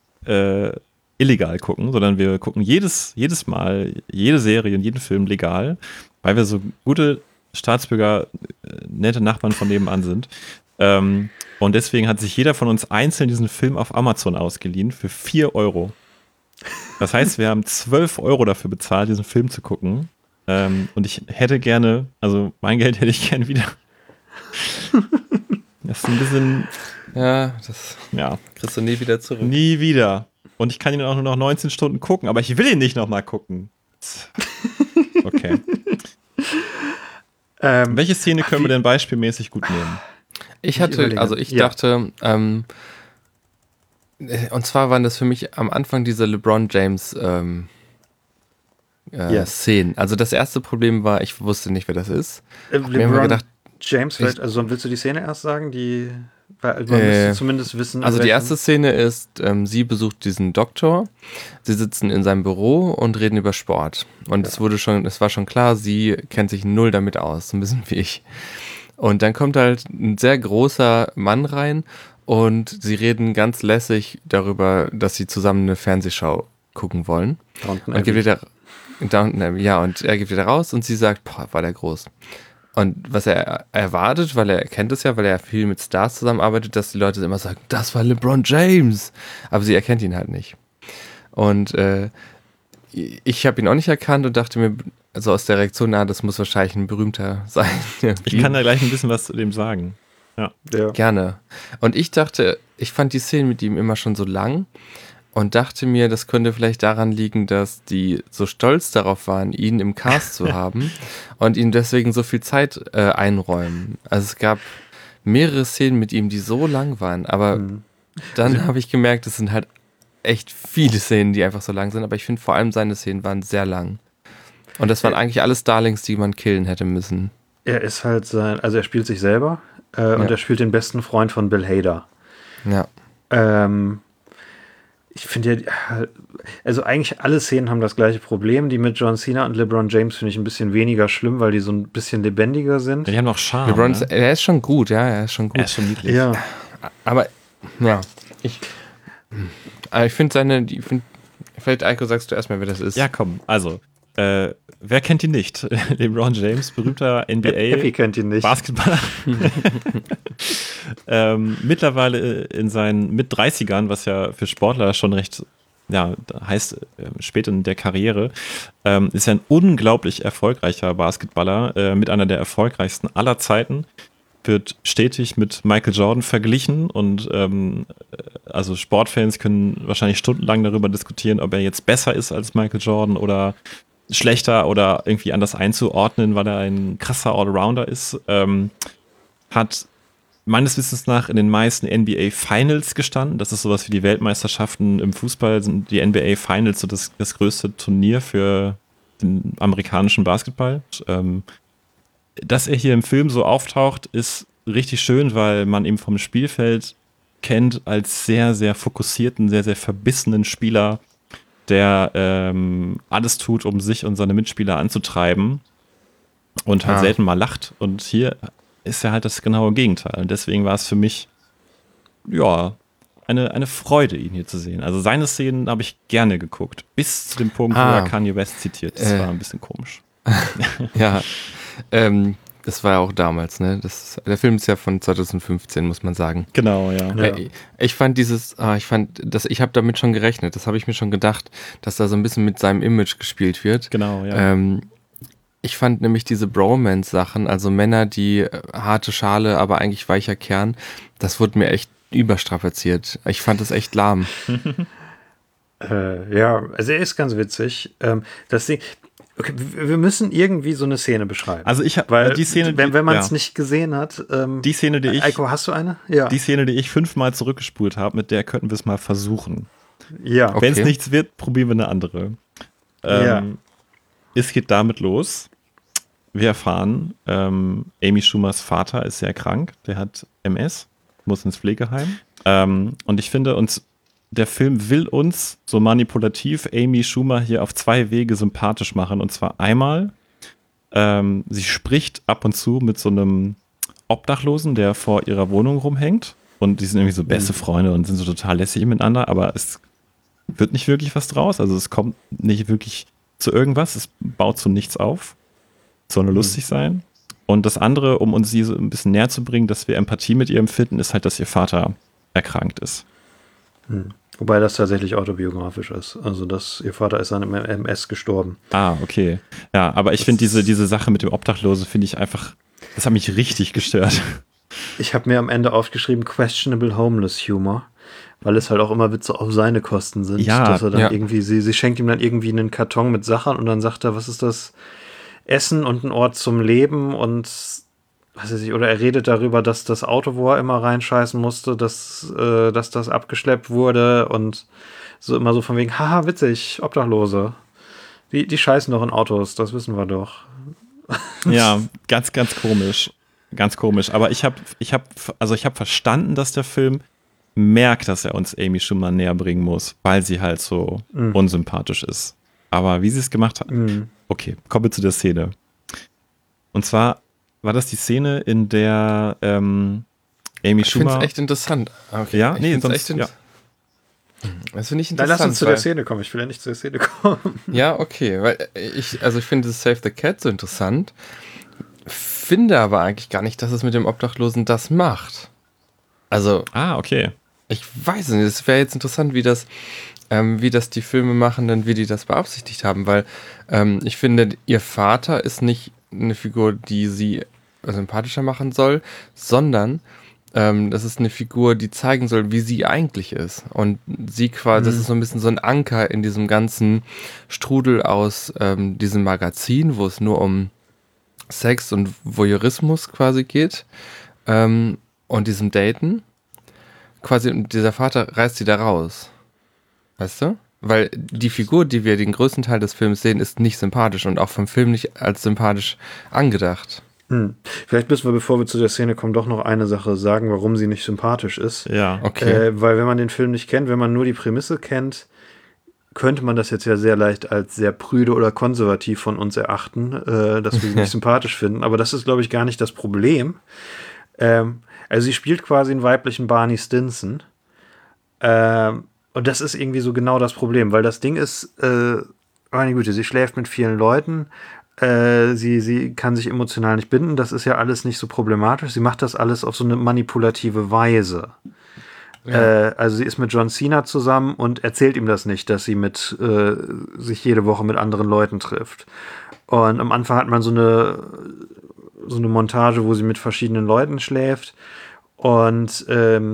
illegal gucken, sondern wir gucken jedes Mal, jede Serie und jeden Film legal, weil wir so gute Staatsbürger, nette Nachbarn von nebenan sind. Und deswegen hat sich jeder von uns einzeln diesen Film auf Amazon ausgeliehen für 4 Euro. Das heißt, wir haben 12 Euro dafür bezahlt, diesen Film zu gucken. Und ich hätte gerne, also mein Geld hätte ich gerne wieder. Das ist ein bisschen. Ja, das kriegst du nie wieder zurück. Nie wieder. Und ich kann ihn auch nur noch 19 Stunden gucken, aber ich will ihn nicht nochmal gucken. Okay. Welche Szene können wir denn beispielmäßig gut nehmen? Ich dachte, und zwar waren das für mich am Anfang diese LeBron James Szenen. Also das erste Problem war, ich wusste nicht, wer das ist. LeBron James, also willst du die Szene erst sagen? Man müsste zumindest wissen. Also die erste Szene ist, sie besucht diesen Doktor, sie sitzen in seinem Büro und reden über Sport. Und es war schon klar, sie kennt sich null damit aus, ein bisschen wie ich. Und dann kommt halt ein sehr großer Mann rein und sie reden ganz lässig darüber, dass sie zusammen eine Fernsehschau gucken wollen. Und er gibt wieder raus und sie sagt, boah, war der groß. Und was er erwartet, weil er kennt es ja, weil er viel mit Stars zusammenarbeitet, dass die Leute immer sagen, das war LeBron James. Aber sie erkennt ihn halt nicht. Und ich habe ihn auch nicht erkannt und dachte mir, also aus der Reaktion, das muss wahrscheinlich ein berühmter sein. Ich kann da gleich ein bisschen was zu dem sagen. Ja. Gerne. Und ich dachte, ich fand die Szene mit ihm immer schon so lang und dachte mir, das könnte vielleicht daran liegen, dass die so stolz darauf waren, ihn im Cast zu haben und ihm deswegen so viel Zeit einräumen. Also es gab mehrere Szenen mit ihm, die so lang waren, aber dann habe ich gemerkt, es sind halt echt viele Szenen, die einfach so lang sind, aber ich finde vor allem seine Szenen waren sehr lang. Und das waren eigentlich alles Darlings, die man killen hätte müssen. Er ist halt er spielt sich selber und er spielt den besten Freund von Bill Hader. Ja. Ich finde ja, also eigentlich alle Szenen haben das gleiche Problem. Die mit John Cena und LeBron James finde ich ein bisschen weniger schlimm, weil die so ein bisschen lebendiger sind. Die haben noch Charme. LeBron, Ne? er ist schon gut, ja, er ist schon gut. Er ist schon niedlich. Ja, Aber, ja, ich finde vielleicht, Eiko, sagst du erstmal, wer das ist. Ja, komm, also, wer kennt ihn nicht? LeBron James, berühmter Effi kennt ihn nicht. Basketballer. Mittlerweile in seinen Mit-30ern, was ja für Sportler schon recht, ja, heißt spät in der Karriere, ist er ein unglaublich erfolgreicher Basketballer, mit einer der erfolgreichsten aller Zeiten. Wird stetig mit Michael Jordan verglichen und also Sportfans können wahrscheinlich stundenlang darüber diskutieren, ob er jetzt besser ist als Michael Jordan oder schlechter oder irgendwie anders einzuordnen, weil er ein krasser Allrounder ist. Hat meines Wissens nach in den meisten NBA Finals gestanden. Das ist sowas wie die Weltmeisterschaften im Fußball, sind die NBA Finals so das größte Turnier für den amerikanischen Basketball. Dass er hier im Film so auftaucht, ist richtig schön, weil man ihn vom Spielfeld kennt als sehr, sehr fokussierten, sehr, sehr verbissenen Spieler, der alles tut, um sich und seine Mitspieler anzutreiben und halt selten mal lacht. Und hier ist er halt das genaue Gegenteil. Und deswegen war es für mich, ja, eine Freude, ihn hier zu sehen. Also seine Szenen habe ich gerne geguckt, bis zu dem Punkt, wo er Kanye West zitiert. Das war ein bisschen komisch. Ja, das war ja auch damals, ne? Der Film ist ja von 2015, muss man sagen. Genau, ja. Ich habe damit schon gerechnet, das habe ich mir schon gedacht, dass da so ein bisschen mit seinem Image gespielt wird. Genau, ja. Ich fand nämlich diese Bromance-Sachen, also Männer, die harte Schale, aber eigentlich weicher Kern, das wurde mir echt überstrapaziert. Ich fand das echt lahm. Ja, also er ist ganz witzig. Das Ding, okay, wir müssen irgendwie so eine Szene beschreiben. Also weil die Szene, wenn man es nicht gesehen hat, die Szene, die ich, Eiko, hast du eine? Ja. Die Szene, die ich 5-mal zurückgespult habe, mit der könnten wir es mal versuchen. Ja. Okay. Wenn es nichts wird, probieren wir eine andere. Es geht damit los. Wir erfahren, Amy Schumers Vater ist sehr krank, der hat MS, muss ins Pflegeheim. Und ich finde, der Film will uns so manipulativ Amy Schumer hier auf 2 Wege sympathisch machen. Und zwar einmal, sie spricht ab und zu mit so einem Obdachlosen, der vor ihrer Wohnung rumhängt. Und die sind irgendwie so beste Freunde und sind so total lässig miteinander, aber es wird nicht wirklich was draus. Also es kommt nicht wirklich zu irgendwas, es baut zu nichts auf. Soll nur lustig sein. Und das andere, um uns sie so ein bisschen näher zu bringen, dass wir Empathie mit ihr empfinden, ist halt, dass ihr Vater erkrankt ist. Wobei das tatsächlich autobiografisch ist. Also, dass ihr Vater ist an einem MS gestorben. Ah, okay. Ja, aber ich finde diese Sache mit dem Obdachlosen, finde ich einfach, das hat mich richtig gestört. Ich habe mir am Ende aufgeschrieben, questionable homeless humor, weil es halt auch immer Witze auf seine Kosten sind. Ja, dass er dann irgendwie, sie schenkt ihm dann irgendwie einen Karton mit Sachen und dann sagt er, was ist das? Essen und ein Ort zum Leben und was weiß ich, oder er redet darüber, dass das Auto, wo er immer reinscheißen musste, dass das abgeschleppt wurde und so immer so von wegen, haha, witzig, Obdachlose. Die scheißen doch in Autos, das wissen wir doch. Ja, ganz, ganz komisch. Ganz komisch. Aber ich hab verstanden, dass der Film merkt, dass er uns Amy Schumer näher bringen muss, weil sie halt so unsympathisch ist. Aber wie sie es gemacht hat, okay, kommen wir zu der Szene. Und zwar war das die Szene, in der Amy Schumer... Ich finde es echt interessant. Okay. Ja, nee, Das finde ich interessant. Dann lass uns zu der Szene kommen. Ich will ja nicht zur Szene kommen. Ja, okay. Weil ich finde das Save the Cat so interessant, finde aber eigentlich gar nicht, dass es mit dem Obdachlosen das macht. Also... okay. Ich weiß nicht, es wäre jetzt interessant, wie das die Filmemachenden, wie die das beabsichtigt haben, weil ich finde, ihr Vater ist nicht eine Figur, die sie sympathischer machen soll, sondern das ist eine Figur, die zeigen soll, wie sie eigentlich ist. Und sie quasi, das ist so ein bisschen so ein Anker in diesem ganzen Strudel aus diesem Magazin, wo es nur um Sex und Voyeurismus quasi geht und diesem Daten. Quasi, und dieser Vater reißt sie da raus. Weißt du? Weil die Figur, die wir den größten Teil des Films sehen, ist nicht sympathisch und auch vom Film nicht als sympathisch angedacht. Vielleicht müssen wir, bevor wir zu der Szene kommen, doch noch eine Sache sagen, warum sie nicht sympathisch ist. Ja. Okay. Weil wenn man den Film nicht kennt, wenn man nur die Prämisse kennt, könnte man das jetzt ja sehr leicht als sehr prüde oder konservativ von uns erachten, dass wir sie nicht sympathisch finden. Aber das ist, glaube ich, gar nicht das Problem. Also sie spielt quasi einen weiblichen Barney Stinson. Und das ist irgendwie so genau das Problem, weil das Ding ist, meine Güte, sie schläft mit vielen Leuten, sie kann sich emotional nicht binden, das ist ja alles nicht so problematisch. Sie macht das alles auf so eine manipulative Weise. Ja. Also sie ist mit John Cena zusammen und erzählt ihm das nicht, dass sie sich jede Woche mit anderen Leuten trifft. Und am Anfang hat man so eine Montage, wo sie mit verschiedenen Leuten schläft. Und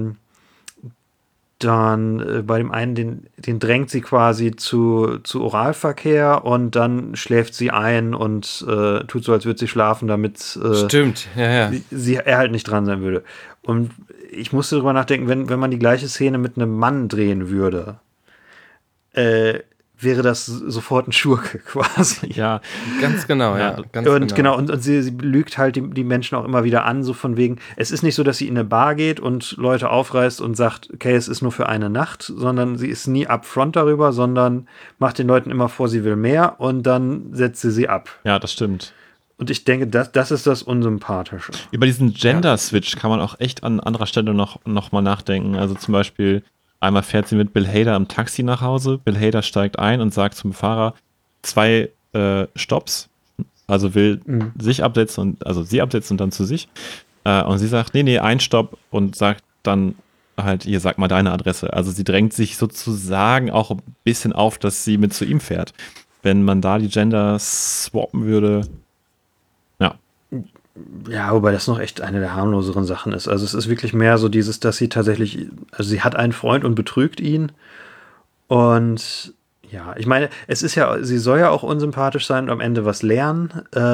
dann bei dem einen, den drängt sie quasi zu Oralverkehr und dann schläft sie ein und tut so, als würde sie schlafen, damit Stimmt, ja. er halt nicht dran sein würde. Und ich musste drüber nachdenken, wenn man die gleiche Szene mit einem Mann drehen würde, wäre das sofort ein Schurke quasi. Ja, ganz genau, Und sie lügt halt die Menschen auch immer wieder an, so von wegen, es ist nicht so, dass sie in eine Bar geht und Leute aufreißt und sagt, okay, es ist nur für eine Nacht, sondern sie ist nie upfront darüber, sondern macht den Leuten immer vor, sie will mehr und dann setzt sie ab. Ja, das stimmt. Und ich denke, das ist das Unsympathische. Über diesen Gender-Switch kann man auch echt an anderer Stelle noch mal nachdenken. Also zum Beispiel, einmal fährt sie mit Bill Hader im Taxi nach Hause. Bill Hader steigt ein und sagt zum Fahrer 2 Stopps. Also will sich absetzen und sie absetzen und dann zu sich. Und sie sagt, nee, ein Stopp und sagt dann halt, hier, sag mal deine Adresse. Also sie drängt sich sozusagen auch ein bisschen auf, dass sie mit zu ihm fährt. Wenn man da die Gender swappen würde, ja, wobei das noch echt eine der harmloseren Sachen ist. Also es ist wirklich mehr so dieses, dass sie tatsächlich, also sie hat einen Freund und betrügt ihn. Und ja, ich meine, es ist ja, sie soll ja auch unsympathisch sein und am Ende was lernen.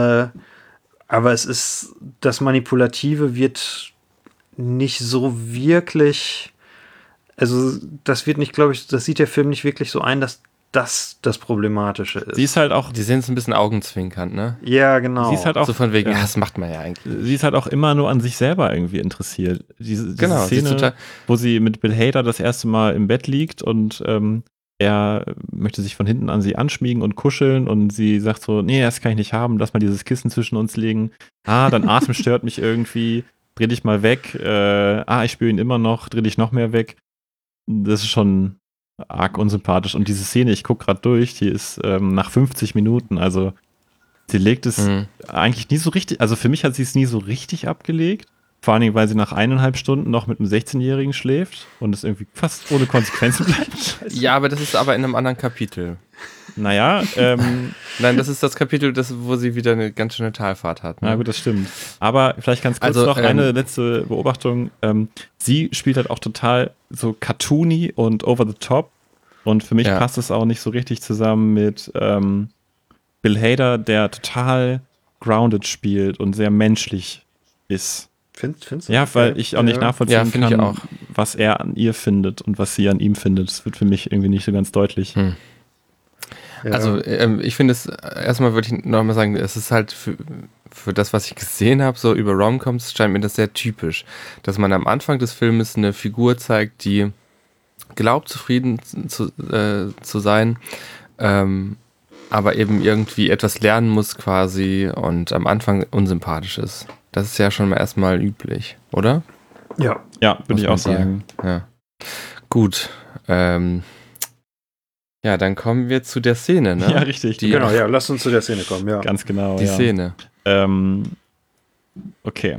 Aber es ist, das Manipulative wird nicht so wirklich, also das wird nicht, glaube ich, das sieht der Film nicht wirklich so ein, dass das Problematische ist. Sie ist halt auch. Die sind so ein bisschen augenzwinkernd, ne? Ja, genau. Sie ist halt auch, so von wegen, ja, das macht man ja eigentlich. Sie ist halt auch immer nur an sich selber irgendwie interessiert. Diese Genau, Szene, wo sie mit Bill Hader das erste Mal im Bett liegt und er möchte sich von hinten an sie anschmiegen und kuscheln und sie sagt so, nee, das kann ich nicht haben, lass mal dieses Kissen zwischen uns legen. Dein Atem stört mich irgendwie, dreh dich mal weg. Ich spüre ihn immer noch, dreh dich noch mehr weg. Das ist schon arg unsympathisch. Und diese Szene, ich gucke gerade durch, die ist nach 50 Minuten, also sie legt es eigentlich nie so richtig, also für mich hat sie es nie so richtig abgelegt. Vor allen Dingen, weil sie nach 1,5 Stunden noch mit einem 16-Jährigen schläft und es irgendwie fast ohne Konsequenzen bleibt. Ja, aber das ist aber in einem anderen Kapitel. Naja, Nein, das ist das Kapitel, wo sie wieder eine ganz schöne Talfahrt hat. Ne? Na gut, das stimmt. Aber vielleicht ganz kurz noch eine letzte Beobachtung. Sie spielt halt auch total so cartoony und over the top. Und für mich passt es auch nicht so richtig zusammen mit Bill Hader, der total grounded spielt und sehr menschlich ist. Findest du? Ja, weil ich auch nicht nachvollziehen kann, ich auch. was er an ihr findet und was sie an ihm findet. Das wird für mich irgendwie nicht so ganz deutlich. Ja. Also ich finde es, erstmal würde ich nochmal sagen, es ist halt für das, was ich gesehen habe, so über Rom-Coms, scheint mir das sehr typisch, dass man am Anfang des Filmes eine Figur zeigt, die glaubt, zufrieden zu sein, aber eben irgendwie etwas lernen muss quasi und am Anfang unsympathisch ist. Das ist ja schon mal erstmal üblich, oder? Ja. Ja, würde ich auch sagen. Ja. Gut. Ja, dann kommen wir zu der Szene, ne? Ja, richtig. Genau, ja, lass uns zu der Szene kommen, ja. Ganz genau, Die Szene. Okay.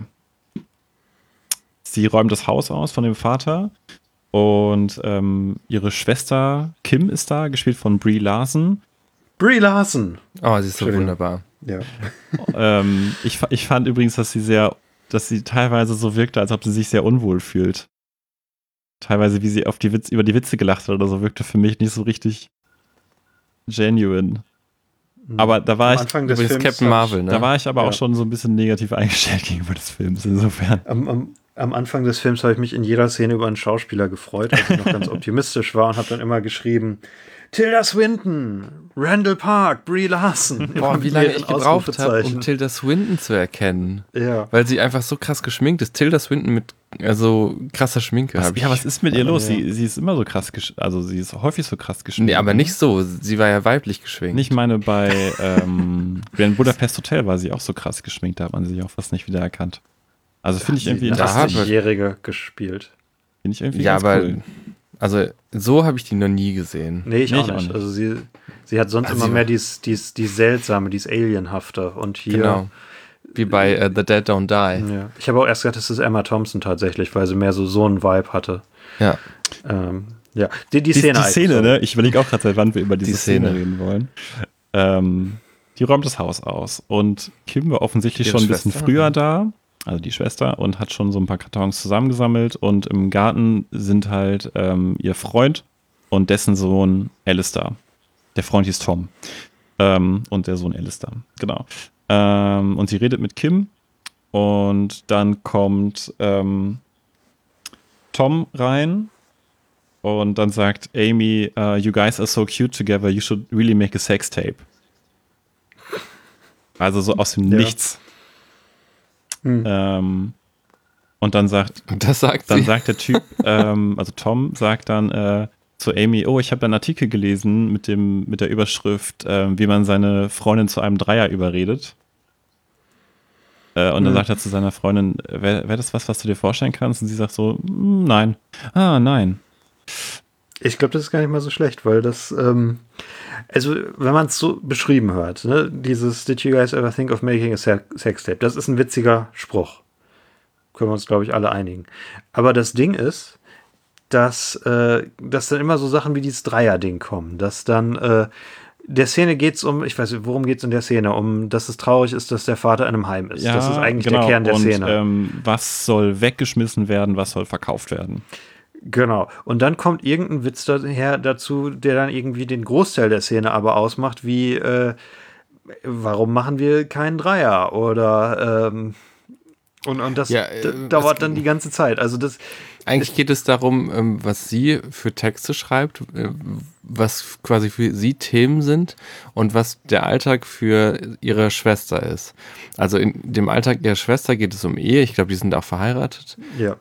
Sie räumt das Haus aus von dem Vater und ihre Schwester Kim ist da, gespielt von Brie Larson. Brie Larson! Oh, sie ist so wunderbar. Ja. Ich fand übrigens, dass sie teilweise so wirkte, als ob sie sich sehr unwohl fühlt. Teilweise, wie sie über die Witze gelacht hat oder so, wirkte für mich nicht so richtig genuine. Aber da war Anfang des Films Captain Marvel, ne? Da war ich aber auch schon so ein bisschen negativ eingestellt gegenüber des Films, insofern. Am Anfang des Films habe ich mich in jeder Szene über einen Schauspieler gefreut, als ich noch ganz optimistisch war und habe dann immer geschrieben, Tilda Swinton, Randall Park, Brie Larson. Boah, wie lange ich gebraucht habe, um Tilda Swinton zu erkennen. Ja. Weil sie einfach so krass geschminkt ist. Tilda Swinton mit krasser Schminke. Was ist mit ihr los? Sie ist immer so krass also sie ist häufig so krass geschminkt. Nee, aber nicht so. Sie war ja weiblich geschminkt. Ich meine, bei Grand Budapest Hotel war sie auch so krass geschminkt, da hat man sie auch fast nicht wiedererkannt. Also finde ich irgendwie eine 80-Jährige gespielt. Finde ich irgendwie ja, ganz aber cool. Also so habe ich die noch nie gesehen. Nee, ich auch nicht. Also sie hat sonst immer mehr die seltsame, die alienhafte. Und hier... Genau. Wie bei The Dead Don't Die. Ja. Ich habe auch erst gedacht, das ist Emma Thompson tatsächlich, weil sie mehr so einen Vibe hatte. Ja. Ja, die Szene. Die Szene, ne? Ich überlege auch gerade, seit wann wir über diese Szene reden wollen. Die räumt das Haus aus. Und Kim war offensichtlich schon ein bisschen früher da, also die Schwester, und hat schon so ein paar Kartons zusammengesammelt. Und im Garten sind halt ihr Freund und dessen Sohn Alistair. Der Freund hieß Tom. Und der Sohn Alistair, genau. Und sie redet mit Kim. Und dann kommt Tom rein. Und dann sagt Amy, you guys are so cute together, you should really make a sex tape. Also so aus dem Nichts. Und dann sagt der Typ, also Tom sagt dann zu Amy, oh, ich habe einen Artikel gelesen mit der Überschrift, wie man seine Freundin zu einem Dreier überredet. Und dann sagt er zu seiner Freundin, wäre das was du dir vorstellen kannst? Und sie sagt so, nein. Ah, nein. Ich glaube, das ist gar nicht mal so schlecht, weil das, also wenn man es so beschrieben hört, ne, dieses Did you guys ever think of making a sex tape? Das ist ein witziger Spruch. Können wir uns, glaube ich, alle einigen. Aber das Ding ist, dass dann immer so Sachen wie dieses Dreier-Ding kommen, dass dann der Szene geht's ich weiß nicht, worum geht's in der Szene? Dass es traurig ist, dass der Vater in einem Heim ist. Ja, das ist eigentlich der Kern der Szene. Was soll weggeschmissen werden, was soll verkauft werden? Genau. Und dann kommt irgendein Witz dazu, der dann irgendwie den Großteil der Szene aber ausmacht, wie warum machen wir keinen Dreier? Oder und das dauert dann die ganze Zeit. Also das eigentlich geht es darum, was sie für Texte schreibt, was quasi für sie Themen sind und was der Alltag für ihre Schwester ist. Also in dem Alltag ihrer Schwester geht es um Ehe. Ich glaube, die sind auch verheiratet. Ja.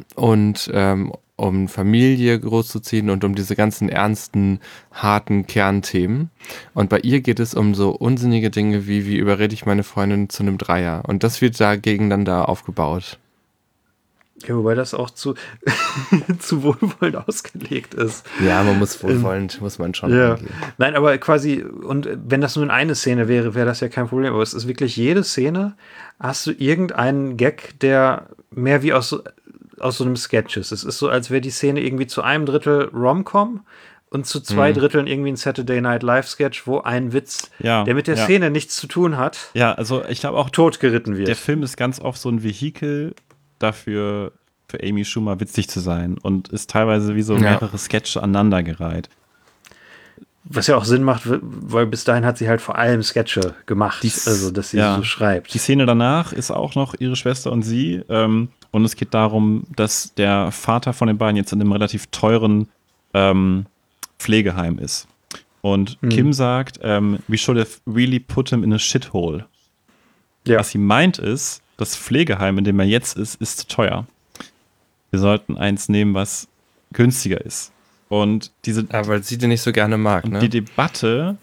Um Familie großzuziehen und um diese ganzen ernsten, harten Kernthemen. Und bei ihr geht es um so unsinnige Dinge wie überrede ich meine Freundin zu einem Dreier. Und das wird dagegen dann da aufgebaut. Ja, wobei das auch zu wohlwollend ausgelegt ist. Ja, man muss wohlwollend, muss man schon angehen. Nein, aber quasi, und wenn das nur in eine Szene wäre, wäre das ja kein Problem. Aber es ist wirklich jede Szene, hast du irgendeinen Gag, der mehr wie aus so einem Sketch ist. Es ist so, als wäre die Szene irgendwie zu einem Drittel Rom-Com und zu 2 Dritteln irgendwie ein Saturday Night Live Sketch, wo ein Witz, der mit der Szene nichts zu tun hat, also ich glaube auch totgeritten wird. Der Film ist ganz oft so ein Vehikel dafür, für Amy Schumer witzig zu sein und ist teilweise wie so mehrere Sketche aneinandergereiht. Was ja auch Sinn macht, weil bis dahin hat sie halt vor allem Sketche gemacht, also dass sie so schreibt. Die Szene danach ist auch noch ihre Schwester und sie, und es geht darum, dass der Vater von den beiden jetzt in einem relativ teuren Pflegeheim ist. Und Kim sagt, we should have really put him in a shithole. Ja. Was sie meint ist, das Pflegeheim, in dem er jetzt ist zu teuer. Wir sollten eins nehmen, was günstiger ist. Und weil sie den nicht so gerne mag, ne? Die Debatte,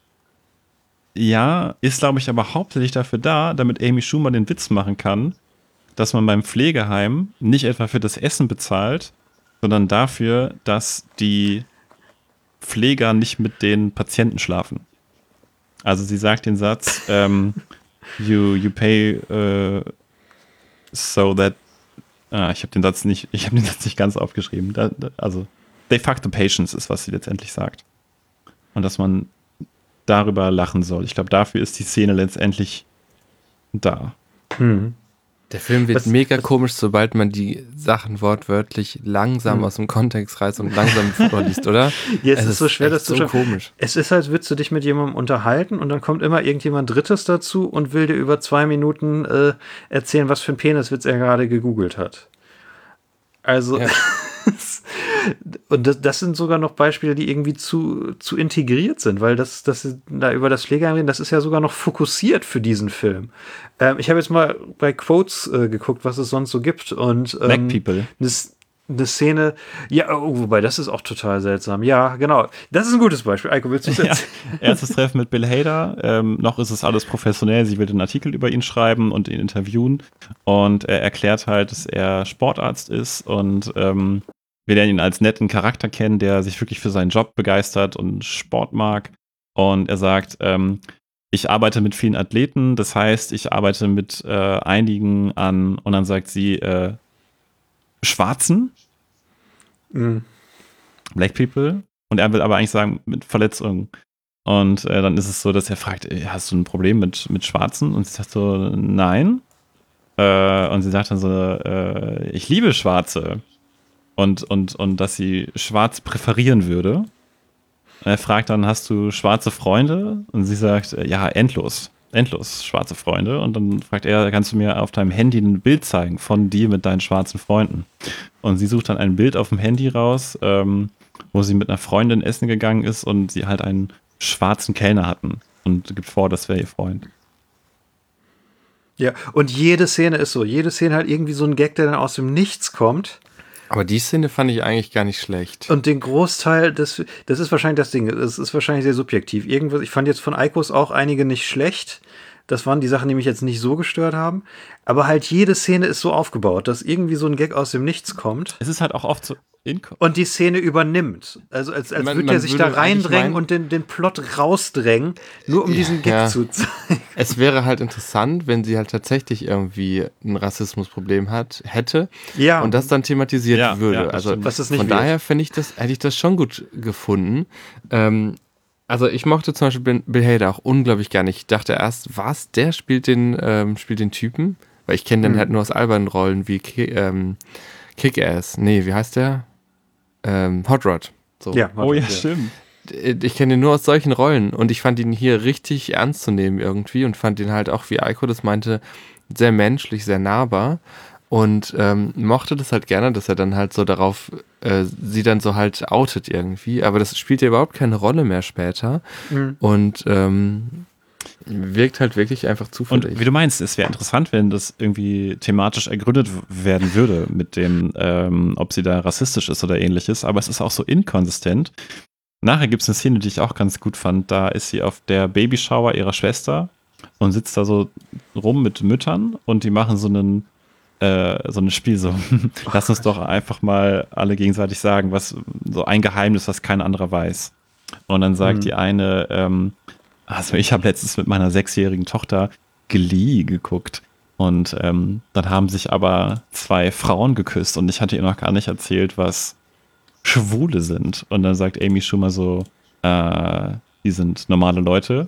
ist, glaube ich, aber hauptsächlich dafür da, damit Amy Schumer den Witz machen kann, dass man beim Pflegeheim nicht etwa für das Essen bezahlt, sondern dafür, dass die Pfleger nicht mit den Patienten schlafen. Also sie sagt den Satz, you pay so that ich habe den Satz nicht ganz aufgeschrieben. Also they fuck the patients ist, was sie letztendlich sagt. Und dass man darüber lachen soll. Ich glaube, dafür ist die Szene letztendlich da. Der Film wird mega komisch, sobald man die Sachen wortwörtlich langsam aus dem Kontext reißt und langsam vorliest, oder? Ja, es ist so schwer, das zu so komisch. Es ist, als würdest du dich mit jemandem unterhalten und dann kommt immer irgendjemand Drittes dazu und will dir über 2 Minuten erzählen, was für ein Peniswitz er gerade gegoogelt hat. Also, Und das sind sogar noch Beispiele, die irgendwie zu integriert sind, weil das da über das Pflegeheim reden, das ist ja sogar noch fokussiert für diesen Film. Ich habe jetzt mal bei Quotes geguckt, was es sonst so gibt. Und Black People. eine Szene, ja, wobei, das ist auch total seltsam. Ja, genau. Das ist ein gutes Beispiel. Eiko, willst du das erzählen? Erstes Treffen mit Bill Hader. Noch ist es alles professionell. Sie will einen Artikel über ihn schreiben und ihn interviewen. Und er erklärt halt, dass er Sportarzt ist und wir lernen ihn als netten Charakter kennen, der sich wirklich für seinen Job begeistert und Sport mag. Und er sagt, ich arbeite mit vielen Athleten, das heißt, ich arbeite mit einigen an, und dann sagt sie, Schwarzen, Black People, und er will aber eigentlich sagen, mit Verletzungen. Und dann ist es so, dass er fragt, hast du ein Problem mit Schwarzen? Und sie sagt so, nein. Und sie sagt dann so, ich liebe Schwarze. Und dass sie schwarz präferieren würde. Und er fragt dann, hast du schwarze Freunde? Und sie sagt, ja, endlos schwarze Freunde. Und dann fragt er, kannst du mir auf deinem Handy ein Bild zeigen von dir mit deinen schwarzen Freunden? Und sie sucht dann ein Bild auf dem Handy raus, wo sie mit einer Freundin essen gegangen ist und sie halt einen schwarzen Kellner hatten und gibt vor, das wäre ihr Freund. Ja, und jede Szene ist so. Jede Szene hat irgendwie so einen Gag, der dann aus dem Nichts kommt. Aber die Szene fand ich eigentlich gar nicht schlecht. Und den Großteil, das ist wahrscheinlich das Ding, es ist wahrscheinlich sehr subjektiv. Irgendwas, ich fand jetzt von Eikos auch einige nicht schlecht. Das waren die Sachen, die mich jetzt nicht so gestört haben. Aber halt jede Szene ist so aufgebaut, dass irgendwie so ein Gag aus dem Nichts kommt. Es ist halt auch oft so und die Szene übernimmt. Also als würde er sich da reindrängen und den Plot rausdrängen, nur um diesen Gag zu zeigen. Es wäre halt interessant, wenn sie halt tatsächlich irgendwie ein Rassismusproblem hätte und das dann thematisiert würde. Ja, also von daher hätte ich das schon gut gefunden. Also ich mochte zum Beispiel Bill Hader auch unglaublich gerne. Ich dachte erst, der spielt den Typen? Weil ich kenne den halt nur aus albernen Rollen wie Kick-Ass. Nee, wie heißt der? Hot Rod. So. Ja, oh ja, stimmt. Ich kenne ihn nur aus solchen Rollen und ich fand ihn hier richtig ernst zu nehmen irgendwie und fand ihn halt auch, wie Eiko das meinte, sehr menschlich, sehr nahbar und mochte das halt gerne, dass er dann halt so darauf sie dann so halt outet irgendwie, aber das spielt ja überhaupt keine Rolle mehr später und wirkt halt wirklich einfach zufällig. Und wie du meinst, es wäre interessant, wenn das irgendwie thematisch ergründet werden würde mit dem, ob sie da rassistisch ist oder ähnliches, aber es ist auch so inkonsistent. Nachher gibt es eine Szene, die ich auch ganz gut fand, da ist sie auf der Babyshower ihrer Schwester und sitzt da so rum mit Müttern und die machen so ein Spiel, so lass uns doch einfach mal alle gegenseitig sagen, was so ein Geheimnis, was kein anderer weiß. Und dann sagt die eine, also ich habe letztens mit meiner 6-jährigen Tochter Glee geguckt und dann haben sich aber 2 Frauen geküsst und ich hatte ihr noch gar nicht erzählt, was Schwule sind. Und dann sagt Amy Schumer so, die sind normale Leute.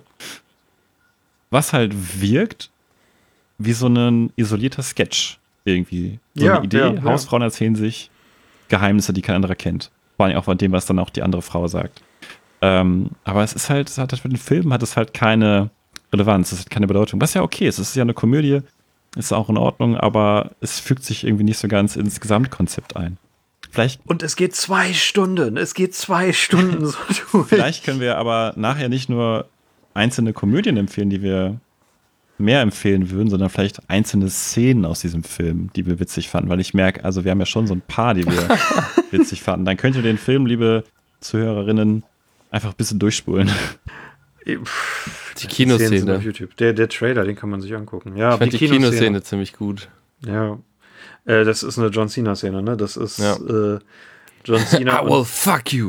Was halt wirkt wie so ein isolierter Sketch irgendwie. So eine Idee, Hausfrauen erzählen sich Geheimnisse, die kein anderer kennt. Vor allem auch von dem, was dann auch die andere Frau sagt. Aber es ist halt, für den Film hat es halt keine Relevanz, es hat keine Bedeutung. Was ja okay ist, es ist ja eine Komödie, ist auch in Ordnung, aber es fügt sich irgendwie nicht so ganz ins Gesamtkonzept ein. Und es geht 2 Stunden, so durch. Vielleicht können wir aber nachher nicht nur einzelne Komödien empfehlen, die wir mehr empfehlen würden, sondern vielleicht einzelne Szenen aus diesem Film, die wir witzig fanden, weil ich merke, also wir haben ja schon so ein paar, die wir witzig fanden. Dann könnt ihr den Film, liebe Zuhörerinnen, einfach ein bisschen durchspulen. Die Kinoszene auf YouTube. Der Trailer, den kann man sich angucken. Ja, ich fand die Kinoszene ziemlich gut. Ja. Das ist eine John Cena-Szene, ne? Das ist John Cena. I will fuck you.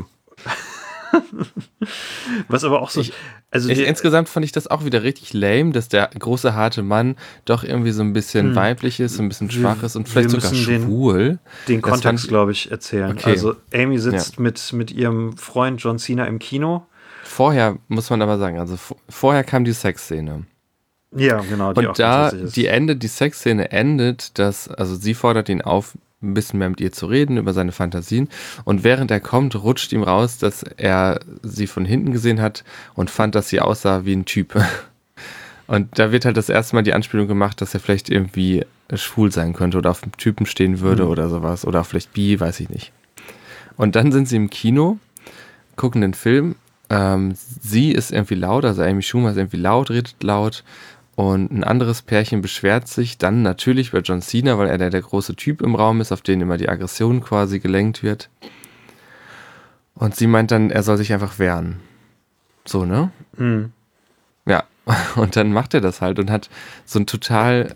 Was aber auch so. Insgesamt fand ich das auch wieder richtig lame, dass der große, harte Mann doch irgendwie so ein bisschen weiblich ist, so ein bisschen schwach ist und vielleicht sogar schwul. Den Kontext, glaube ich, erzählen. Okay. Also Amy sitzt mit ihrem Freund John Cena im Kino. Vorher, muss man aber sagen, also vorher kam die Sexszene. Ja, genau. Die Sexszene endet, also sie fordert ihn auf, ein bisschen mehr mit ihr zu reden über seine Fantasien und während er kommt, rutscht ihm raus, dass er sie von hinten gesehen hat und fand, dass sie aussah wie ein Typ. Und da wird halt das erste Mal die Anspielung gemacht, dass er vielleicht irgendwie schwul sein könnte oder auf einem Typen stehen würde oder sowas oder vielleicht bi, weiß ich nicht. Und dann sind sie im Kino, gucken den Film. Sie ist irgendwie laut, also Amy Schumer ist irgendwie laut, redet laut. Und ein anderes Pärchen beschwert sich dann natürlich bei John Cena, weil er der große Typ im Raum ist, auf den immer die Aggression quasi gelenkt wird. Und sie meint dann, er soll sich einfach wehren. So, ne? Mhm. Ja, und dann macht er das halt und hat so ein total,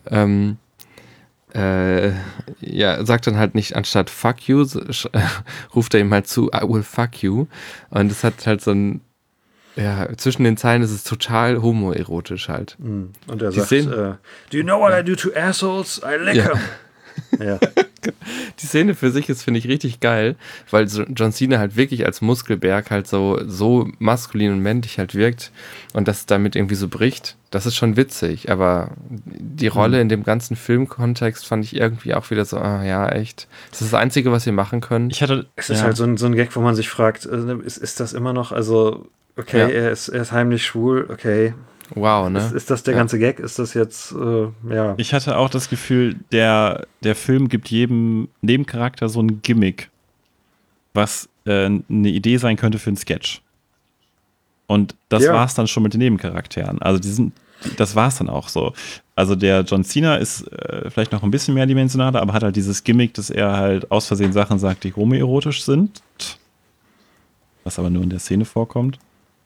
sagt dann halt nicht anstatt fuck you, ruft er ihm halt zu, I will fuck you. Und es hat halt so ein, zwischen den Zeilen ist es total homoerotisch halt. Mhm. Und er Die sagt, Szene- do you know what I do to assholes? I lick Ja. 'em. Ja. Die Szene für sich ist, finde ich, richtig geil, weil John Cena halt wirklich als Muskelberg halt so maskulin und männlich halt wirkt und das damit irgendwie so bricht. Das ist schon witzig, aber die Rolle in dem ganzen Filmkontext fand ich irgendwie auch wieder so, echt. Das ist das Einzige, was ihr machen könnt. Es ist halt so ein Gag, wo man sich fragt, ist das immer noch, also, okay, Ja. er ist heimlich schwul, okay. Wow, ne? Ist das der ganze Gag? Ist das jetzt, ja. Ich hatte auch das Gefühl, der Film gibt jedem Nebencharakter so ein Gimmick, was eine Idee sein könnte für einen Sketch. Und das Ja. war's dann schon mit den Nebencharakteren. Also das war's dann auch so. Also der John Cena ist vielleicht noch ein bisschen mehrdimensionaler, aber hat halt dieses Gimmick, dass er halt aus Versehen Sachen sagt, die homoerotisch sind. Was aber nur in der Szene vorkommt.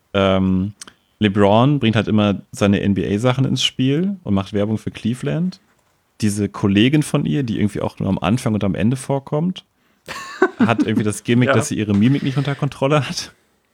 LeBron bringt halt immer seine NBA-Sachen ins Spiel und macht Werbung für Cleveland. Diese Kollegin von ihr, die irgendwie auch nur am Anfang und am Ende vorkommt, hat irgendwie das Gimmick, Ja. dass sie ihre Mimik nicht unter Kontrolle hat.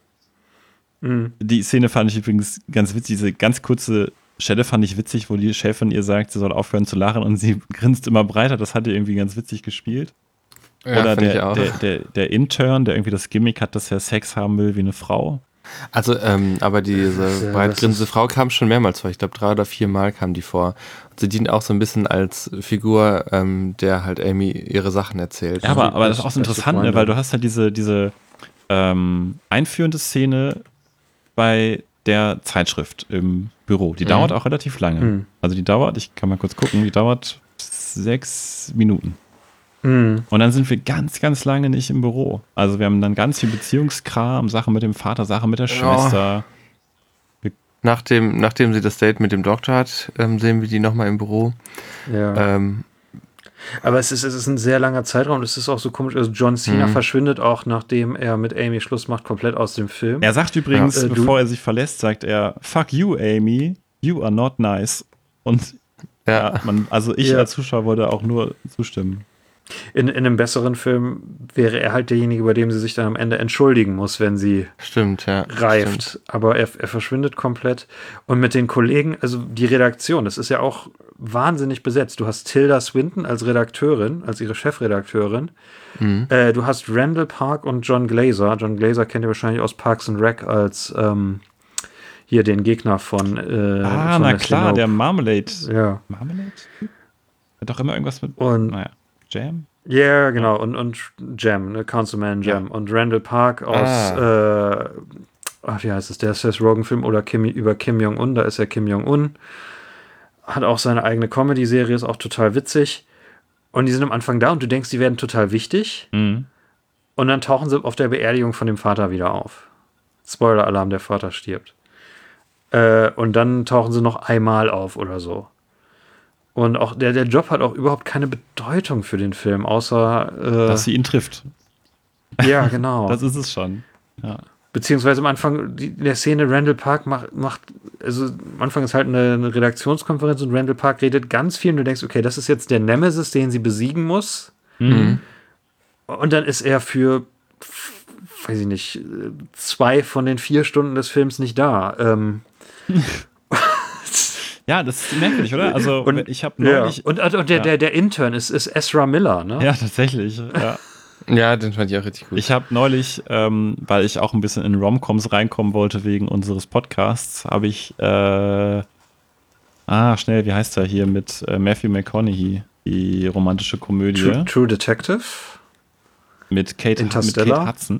Mhm. Die Szene fand ich übrigens ganz witzig. Diese ganz kurze Stelle fand ich witzig, wo die Chefin ihr sagt, sie soll aufhören zu lachen und sie grinst immer breiter. Das hat ihr irgendwie ganz witzig gespielt. Oder fand ich auch. der Intern, der irgendwie das Gimmick hat, dass er Sex haben will wie eine Frau. Also, aber diese breitgrinsende Frau kam schon mehrmals vor. Ich glaube, 3 oder 4 Mal kam die vor. Und sie dient auch so ein bisschen als Figur, der halt Amy ihre Sachen erzählt. Ja, aber das ist auch so beste interessant, ne? Freundin. Weil du hast halt diese einführende Szene bei der Zeitschrift im Büro. Die dauert auch relativ lange. Mhm. Also ich kann mal kurz gucken, die dauert 6 Minuten. Mhm. Und dann sind wir ganz, ganz lange nicht im Büro. Also wir haben dann ganz viel Beziehungskram, Sachen mit dem Vater, Sachen mit der Schwester. Nachdem sie das Date mit dem Doktor hat, sehen wir die nochmal im Büro. Ja. Aber es ist ein sehr langer Zeitraum. Es ist auch so komisch. Also John Cena verschwindet auch, nachdem er mit Amy Schluss macht, komplett aus dem Film. Er sagt übrigens, Ja, bevor er sich verlässt, sagt er, fuck you, Amy, you are not nice. Und ich als Zuschauer würde auch nur zustimmen. In einem besseren Film wäre er halt derjenige, bei dem sie sich dann am Ende entschuldigen muss, wenn sie Stimmt, ja. reift. Stimmt. Aber er verschwindet komplett. Und mit den Kollegen, also die Redaktion, das ist ja auch wahnsinnig besetzt. Du hast Tilda Swinton als Redakteurin, als ihre Chefredakteurin. Du hast Randall Park und John Glazer. John Glazer kennt ihr wahrscheinlich aus Parks and Rec als hier den Gegner von von na Leslie klar, Knope. der Marmalade. Ja. Marmalade? Hat doch immer irgendwas mit. Und Jam? ja, genau. Und Jam, ne? Councilman Jam. Ja. Und Randall Park aus, wie heißt es, der Seth Rogen-Film oder über Kim Jong-un, da ist er Kim Jong-un. Hat auch seine eigene Comedy-Serie, ist auch total witzig. Und die sind am Anfang da und du denkst, die werden total wichtig. Mhm. Und dann tauchen sie auf der Beerdigung von dem Vater wieder auf. Spoiler-Alarm, der Vater stirbt. Und dann tauchen sie noch einmal auf oder so. Und auch der Job hat auch überhaupt keine Bedeutung für den Film, außer dass sie ihn trifft. ja, genau. Das ist es schon. Ja. Beziehungsweise am Anfang der Szene, Randall Park also am Anfang ist halt eine Redaktionskonferenz und Randall Park redet ganz viel und du denkst, okay, das ist jetzt der Nemesis, den sie besiegen muss. Mhm. Und dann ist er für, weiß ich nicht, 2 von den 4 Stunden des Films nicht da. Ja, das ist merkwürdig, oder? Also, Und- ich habe neulich. Ja. Und der Intern ist Ezra Miller, ne? Ja, tatsächlich. Ja. Ja, den fand ich auch richtig gut. Ich habe neulich, weil ich auch ein bisschen in Romcoms reinkommen wollte wegen unseres Podcasts, habe ich, schnell, wie heißt er hier mit Matthew McConaughey, die romantische Komödie True Detective. mit Kate Interstellar? Hudson.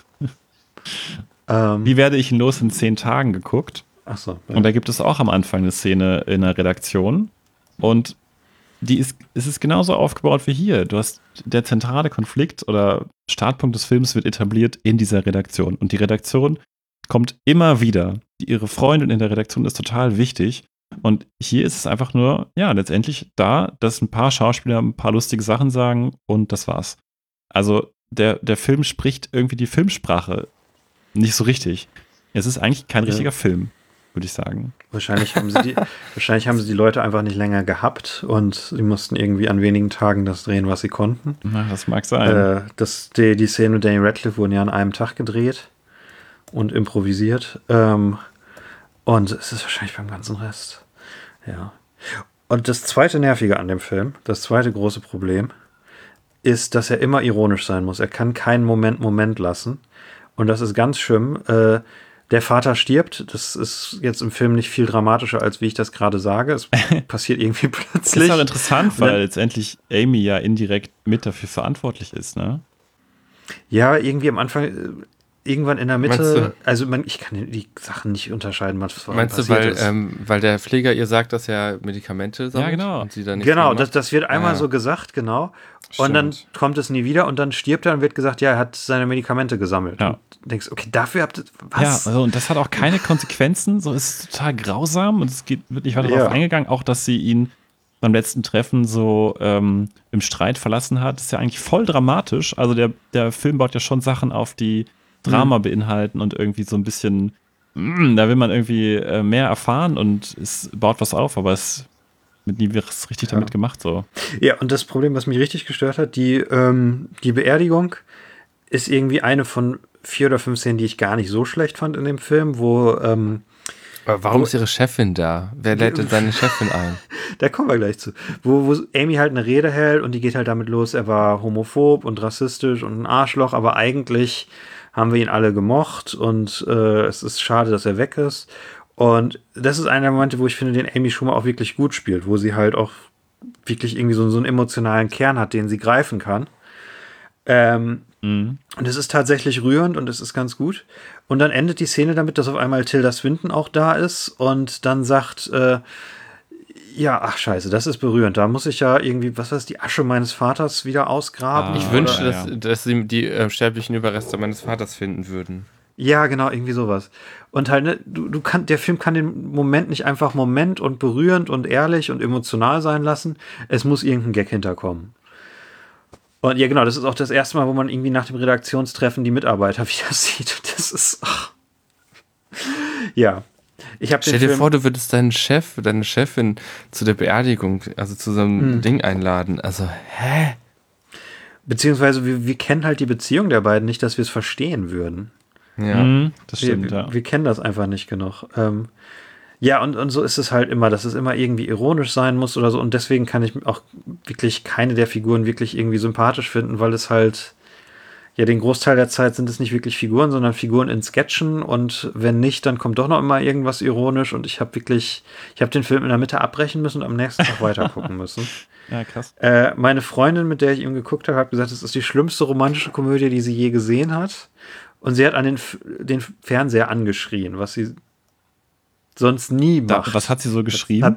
Wie werde ich ihn los in 10 Tagen geguckt? Achso. Und da gibt es auch am Anfang eine Szene in der Redaktion. Und es ist genauso aufgebaut wie hier. Du hast der zentrale Konflikt oder Startpunkt des Films wird etabliert in dieser Redaktion. Und die Redaktion kommt immer wieder. Ihre Freundin in der Redaktion ist total wichtig. Und hier ist es einfach nur, ja, letztendlich da, dass ein paar Schauspieler ein paar lustige Sachen sagen und das war's. Also der Film spricht irgendwie die Filmsprache nicht so richtig. Es ist eigentlich kein richtiger Film, würde ich sagen. Wahrscheinlich haben sie die Leute einfach nicht länger gehabt und sie mussten irgendwie an wenigen Tagen das drehen, was sie konnten. Na, das mag sein. Die Szenen mit Daniel Radcliffe wurden ja an einem Tag gedreht und improvisiert. Und es ist wahrscheinlich beim ganzen Rest. Ja. Und das zweite Nervige an dem Film, das zweite große Problem, ist, dass er immer ironisch sein muss. Er kann keinen Moment lassen. Und das ist ganz schlimm. Der Vater stirbt. Das ist jetzt im Film nicht viel dramatischer, als wie ich das gerade sage. Es passiert irgendwie plötzlich. Das ist auch interessant, weil letztendlich Amy ja indirekt mit dafür verantwortlich ist, ne? Ja, irgendwie am Anfang, irgendwann in der Mitte, also ich kann die Sachen nicht unterscheiden, was meinst du, weil der Pfleger ihr sagt, dass er Medikamente sammelt? Ja, genau. Und sie dann genau, das wird einmal so gesagt, genau. Stimmt. Und dann kommt es nie wieder und dann stirbt er und wird gesagt, ja, er hat seine Medikamente gesammelt. Ja. Und du denkst, okay, dafür habt ihr, was? Ja, also, und das hat auch keine Konsequenzen, so ist total grausam und es wird nicht weiter darauf eingegangen, auch dass sie ihn beim letzten Treffen so im Streit verlassen hat, ist ja eigentlich voll dramatisch. Also der Film baut ja schon Sachen auf, die Drama beinhalten und irgendwie so ein bisschen, da will man irgendwie mehr erfahren und es baut was auf, aber es wird nie was richtig damit gemacht. So. Ja, und das Problem, was mich richtig gestört hat, die Beerdigung ist irgendwie eine von 4 oder 5 Szenen, die ich gar nicht so schlecht fand in dem Film, wo aber warum ist ihre Chefin da? Wer lädt denn seine Chefin ein? Da kommen wir gleich zu. Wo Amy halt eine Rede hält und die geht halt damit los, er war homophob und rassistisch und ein Arschloch, aber eigentlich haben wir ihn alle gemocht und es ist schade, dass er weg ist. Und das ist einer der Momente, wo ich finde, den Amy Schumer auch wirklich gut spielt, wo sie halt auch wirklich irgendwie so einen emotionalen Kern hat, den sie greifen kann. Und es ist tatsächlich rührend und es ist ganz gut. Und dann endet die Szene damit, dass auf einmal Tilda Swinton auch da ist und dann sagt, ja, ach scheiße, das ist berührend. Da muss ich ja irgendwie, was weiß die Asche meines Vaters wieder ausgraben. Ich wünschte, dass sie die sterblichen Überreste meines Vaters finden würden. Ja, genau, irgendwie sowas. Und halt, ne, der Film kann den Moment nicht einfach Moment und berührend und ehrlich und emotional sein lassen. Es muss irgendein Gag hinterkommen. Und ja, genau, das ist auch das erste Mal, wo man irgendwie nach dem Redaktionstreffen die Mitarbeiter wieder sieht. Das ist, ja. Stell dir vor, du würdest deine Chefin zu der Beerdigung, also zu so einem Ding einladen. Also, hä? Beziehungsweise wir kennen halt die Beziehung der beiden nicht, dass wir es verstehen würden. Ja, das stimmt, wir kennen das einfach nicht genug. Ja, und so ist es halt immer, dass es immer irgendwie ironisch sein muss oder so. Und deswegen kann ich auch wirklich keine der Figuren wirklich irgendwie sympathisch finden, weil es halt, ja, den Großteil der Zeit sind es nicht wirklich Figuren, sondern Figuren in Sketchen. Und wenn nicht, dann kommt doch noch immer irgendwas ironisch. Und ich habe den Film in der Mitte abbrechen müssen und am nächsten Tag weiter gucken müssen. Ja, krass. Meine Freundin, mit der ich ihn geguckt habe, hat gesagt, es ist die schlimmste romantische Komödie, die sie je gesehen hat. Und sie hat an den Fernseher angeschrien, was sie sonst nie macht. Was hat sie so geschrieben?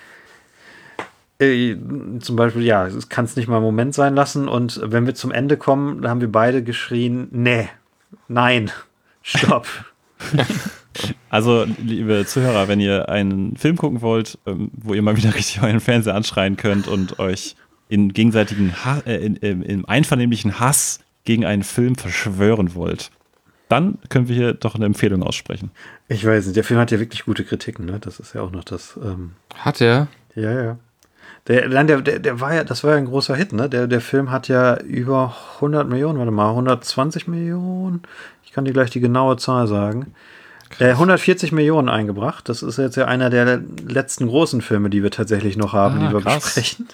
Zum Beispiel, ja, es kann es nicht mal einen Moment sein lassen. Und wenn wir zum Ende kommen, da haben wir beide geschrien, nein, stopp. Also, liebe Zuhörer, wenn ihr einen Film gucken wollt, wo ihr mal wieder richtig euren Fernseher anschreien könnt und euch in gegenseitigen im einvernehmlichen Hass gegen einen Film verschwören wollt, dann können wir hier doch eine Empfehlung aussprechen. Ich weiß nicht, der Film hat ja wirklich gute Kritiken, ne? Das ist ja auch noch das. Hat er? Ja. Der war ja, das war ja ein großer Hit, ne? Der Film hat ja über 100 Millionen, 120 Millionen. Ich kann dir gleich die genaue Zahl sagen. 140 Millionen eingebracht. Das ist jetzt ja einer der letzten großen Filme, die wir tatsächlich noch haben, die wir besprechen.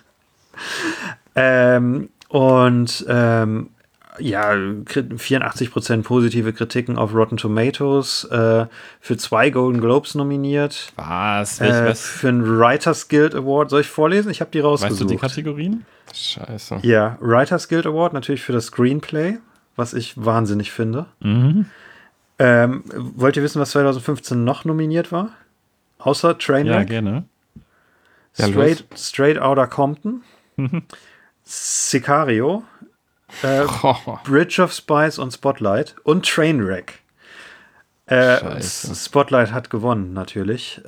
Ja, 84% positive Kritiken auf Rotten Tomatoes, für 2 Golden Globes nominiert. Was? Für einen Writers Guild Award. Soll ich vorlesen? Ich habe die rausgesucht. Weißt du die Kategorien? Scheiße. Ja, Writers Guild Award natürlich für das Screenplay, was ich wahnsinnig finde. Wollt ihr wissen, was 2015 noch nominiert war? Außer Trainwreck? Ja, gerne. Ja, Straight Outta Compton, Sicario, Bridge of Spies und Spotlight und Trainwreck. Spotlight hat gewonnen, natürlich.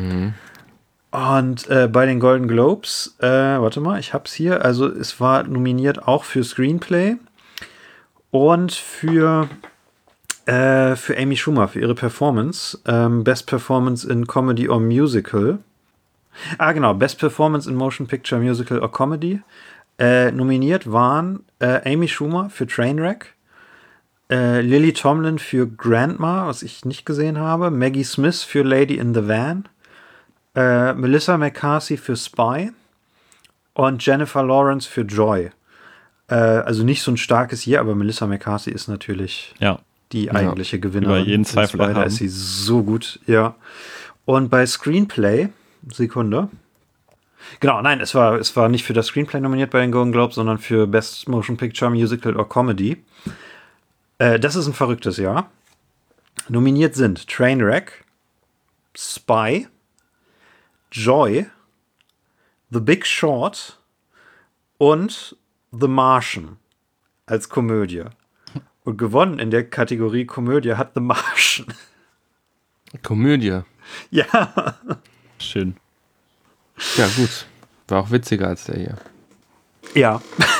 Und bei den Golden Globes, warte mal, ich hab's hier. Also es war nominiert auch für Screenplay und für Amy Schumer, für ihre Performance. Best Performance in Comedy or Musical. Genau, Best Performance in Motion Picture, Musical or Comedy. Nominiert waren Amy Schumer für Trainwreck, Lily Tomlin für Grandma, was ich nicht gesehen habe, Maggie Smith für Lady in the Van, Melissa McCarthy für Spy und Jennifer Lawrence für Joy. Also nicht so ein starkes Jahr, aber Melissa McCarthy ist natürlich die eigentliche Gewinnerin. Über jeden Zweifel da ist sie so gut, ja. Und bei Screenplay, Sekunde. Genau, nein, es war nicht für das Screenplay nominiert bei den Golden Globes, sondern für Best Motion Picture, Musical or Comedy. Das ist ein verrücktes Jahr. Nominiert sind Trainwreck, Spy, Joy, The Big Short und The Martian als Komödie. Und gewonnen in der Kategorie Komödie hat The Martian. Komödie. Ja. Schön. Ja, gut. War auch witziger als der hier. Ja.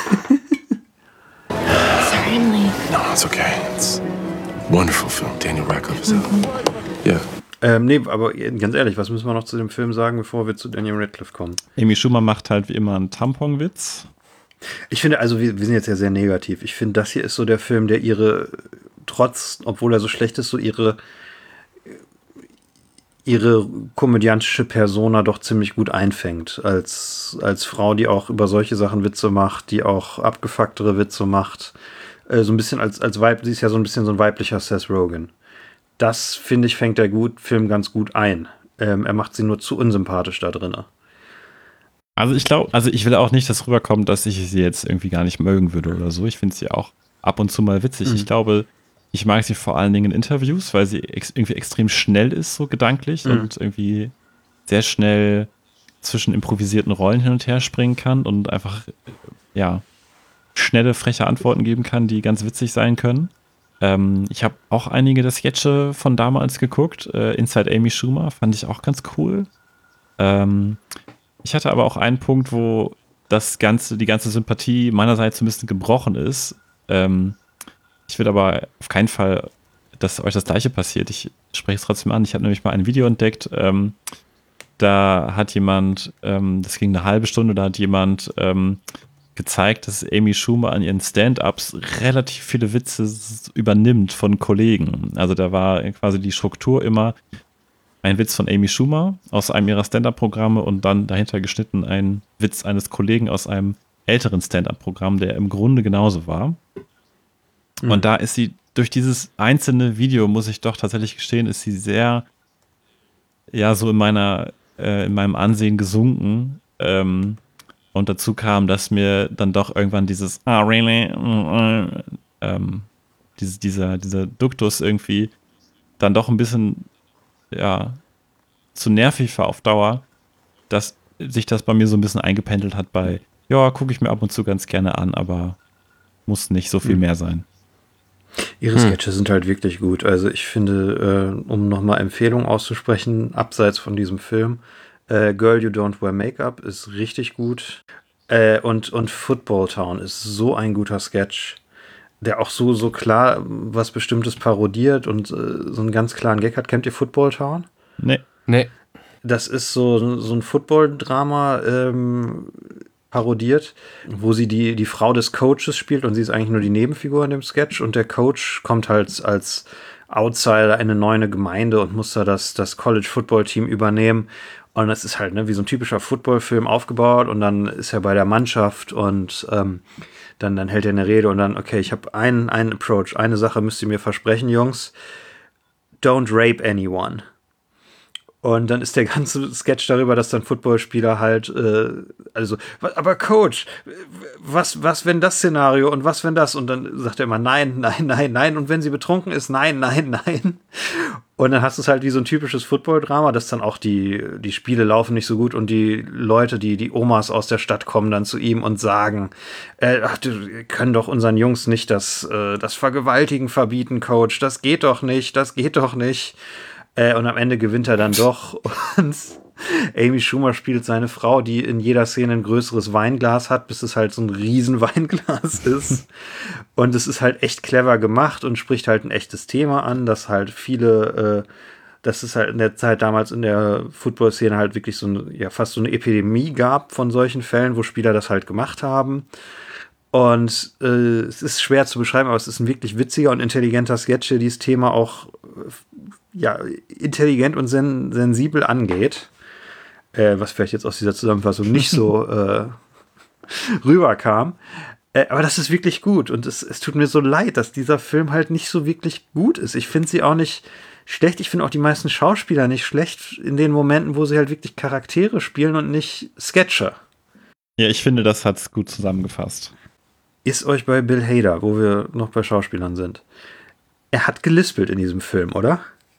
Certainly. No, it's okay. It's a wonderful film. Daniel Radcliffe is Yeah. Nee, aber ganz ehrlich, was müssen wir noch zu dem Film sagen, bevor wir zu Daniel Radcliffe kommen? Amy Schumer macht halt wie immer einen Tamponwitz. Ich finde, also wir sind jetzt ja sehr negativ. Ich finde, das hier ist so der Film, der obwohl er so schlecht ist, so ihre komödiantische Persona doch ziemlich gut einfängt. Als Frau, die auch über solche Sachen Witze macht, die auch abgefucktere Witze macht. So ein bisschen als Weib, sie ist ja so ein bisschen so ein weiblicher Seth Rogen. Das, finde ich, fängt der Film ganz gut ein. Er macht sie nur zu unsympathisch da drin. Also ich will auch nicht, dass rüberkommt, dass ich sie jetzt irgendwie gar nicht mögen würde oder so. Ich finde sie auch ab und zu mal witzig. Ich glaube, ich mag sie vor allen Dingen in Interviews, weil sie irgendwie extrem schnell ist, so gedanklich und irgendwie sehr schnell zwischen improvisierten Rollen hin und her springen kann und einfach, schnelle, freche Antworten geben kann, die ganz witzig sein können. Ich habe auch einige der Sketche von damals geguckt. Inside Amy Schumer fand ich auch ganz cool. Ich hatte aber auch einen Punkt, wo die ganze Sympathie meinerseits ein bisschen gebrochen ist. Ich will aber auf keinen Fall, dass euch das Gleiche passiert. Ich spreche es trotzdem an. Ich habe nämlich mal ein Video entdeckt. Da hat jemand, das ging eine halbe Stunde, da hat jemand gezeigt, dass Amy Schumer an ihren Stand-Ups relativ viele Witze übernimmt von Kollegen. Also da war quasi die Struktur immer ein Witz von Amy Schumer aus einem ihrer Stand-Up-Programme und dann dahinter geschnitten ein Witz eines Kollegen aus einem älteren Stand-Up-Programm, der im Grunde genauso war. Und da ist sie, durch dieses einzelne Video, muss ich doch tatsächlich gestehen, ist sie sehr, so in meinem Ansehen gesunken. Und dazu kam, dass mir dann doch irgendwann dieses really? Dieser Duktus irgendwie dann doch ein bisschen zu nervig war auf Dauer, dass sich das bei mir so ein bisschen eingependelt hat bei, gucke ich mir ab und zu ganz gerne an, aber muss nicht so viel mehr sein. Ihre Sketche sind halt wirklich gut. Also ich finde, um nochmal Empfehlungen auszusprechen, abseits von diesem Film, Girl, You Don't Wear Makeup ist richtig gut. Und Football Town ist so ein guter Sketch, der auch so klar was Bestimmtes parodiert und so einen ganz klaren Gag hat. Kennt ihr Football Town? Nee. Das ist so ein Football-Drama parodiert, wo sie die Frau des Coaches spielt und sie ist eigentlich nur die Nebenfigur in dem Sketch und der Coach kommt halt als Outsider in eine neue Gemeinde und muss da das College-Football-Team übernehmen. Und das ist halt wie so ein typischer Football-Film aufgebaut und dann ist er bei der Mannschaft und dann hält er eine Rede und dann, okay, ich habe einen Approach, eine Sache müsst ihr mir versprechen, Jungs, don't rape anyone. Und dann ist der ganze Sketch darüber, dass dann Footballspieler halt, aber Coach, was wenn das Szenario und was wenn das? Und dann sagt er immer nein, nein, nein, nein. Und wenn sie betrunken ist, nein, nein, nein. Und dann hast du es halt wie so ein typisches Football-Drama, dass dann auch die Spiele laufen nicht so gut und die Leute, die Omas aus der Stadt kommen dann zu ihm und sagen, wir können doch unseren Jungs nicht das Vergewaltigen verbieten, Coach, das geht doch nicht. Und am Ende gewinnt er dann doch und Amy Schumer spielt seine Frau, die in jeder Szene ein größeres Weinglas hat, bis es halt so ein riesen Weinglas ist. Und es ist halt echt clever gemacht und spricht halt ein echtes Thema an, dass halt dass es halt in der Zeit damals in der Football-Szene halt wirklich fast so eine Epidemie gab von solchen Fällen, wo Spieler das halt gemacht haben. Und es ist schwer zu beschreiben, aber es ist ein wirklich witziger und intelligenter Sketch, der dieses Thema auch intelligent und sensibel angeht. Was vielleicht jetzt aus dieser Zusammenfassung nicht so rüberkam. Aber das ist wirklich gut. Und es tut mir so leid, dass dieser Film halt nicht so wirklich gut ist. Ich finde sie auch nicht schlecht. Ich finde auch die meisten Schauspieler nicht schlecht in den Momenten, wo sie halt wirklich Charaktere spielen und nicht Sketche. Ja, ich finde, das hat's gut zusammengefasst. Ist euch bei Bill Hader, wo wir noch bei Schauspielern sind. Er hat gelispelt in diesem Film, oder?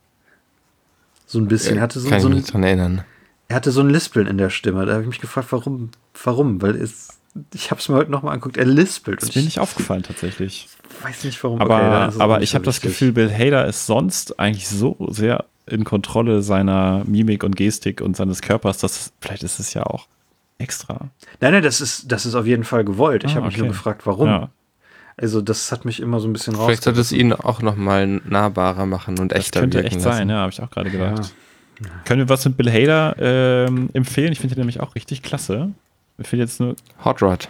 So ein bisschen. Kann ich mich nicht dran erinnern. Er hatte so ein Lispeln in der Stimme. Da habe ich mich gefragt, warum? Weil ich habe es mir heute nochmal angeguckt. Er lispelt. Das ist mir nicht aufgefallen tatsächlich. Ich weiß nicht, warum. Aber ich habe das Gefühl, Bill Hader ist sonst eigentlich so sehr in Kontrolle seiner Mimik und Gestik und seines Körpers, dass vielleicht ist es ja auch extra. Nein, das ist auf jeden Fall gewollt. Ich habe mich nur gefragt, warum. Ja. Also das hat mich immer so ein bisschen Vielleicht sollte es ihn auch nochmal nahbarer machen und echter wirken lassen. Das könnte echt sein, ja, habe ich auch gerade gedacht. Ja. Können wir was mit Bill Hader empfehlen? Ich finde ihn nämlich auch richtig klasse. Mir fehlt jetzt nur Hot Rod.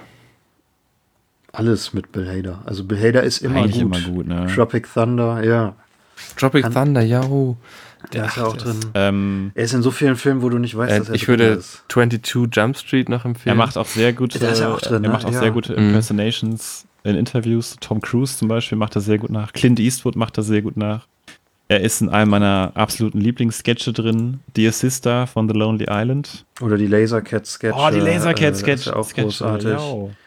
Alles mit Bill Hader. Also Bill Hader ist immer gut, ne? Tropic Thunder, ja. Tropic Thunder, ja. Der ist ja auch drin. Er ist in so vielen Filmen, wo du nicht weißt, dass er ich würde 22 Jump Street noch empfehlen. Er macht auch sehr gute, der ist ja auch drin, er macht auch sehr gute Impersonations in Interviews. Tom Cruise zum Beispiel macht das sehr gut nach. Clint Eastwood macht das sehr gut nach. Er ist in einem meiner absoluten Lieblingssketche drin. Dear Sister von The Lonely Island. Oder die Lasercat-Sketche. Oh, die Lasercat-Sketche. Ist ja auch großartig.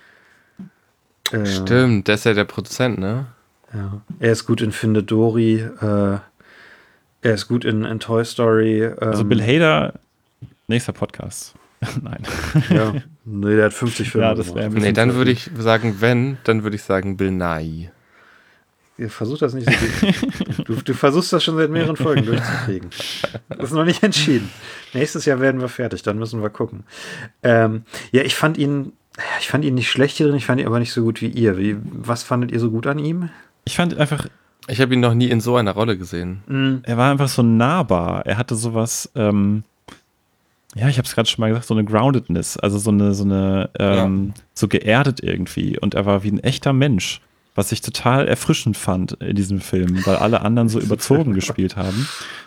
Stimmt, der ist ja der Produzent, ne? Ja. Er ist gut in Findet Dory. Er ist gut in Toy Story. Also Bill Hader, nächster Podcast. Nein. Ja, nee, der hat 50 Filme gemacht. Nee, dann würde ich sagen, dann würde ich sagen Bill Nighy. Ihr versucht das nicht so gut. Du versuchst das schon seit mehreren Folgen durchzukriegen. Das ist noch nicht entschieden. Nächstes Jahr werden wir fertig, dann müssen wir gucken. Ich fand ihn nicht schlecht hier drin, ich fand ihn aber nicht so gut wie ihr. Was fandet ihr so gut an ihm? Ich fand einfach... Ich habe ihn noch nie in so einer Rolle gesehen. Er war einfach so nahbar. Er hatte sowas... ich habe es gerade schon mal gesagt, so eine Groundedness, also so geerdet irgendwie. Und er war wie ein echter Mensch, was ich total erfrischend fand in diesem Film, weil alle anderen so überzogen gespielt haben.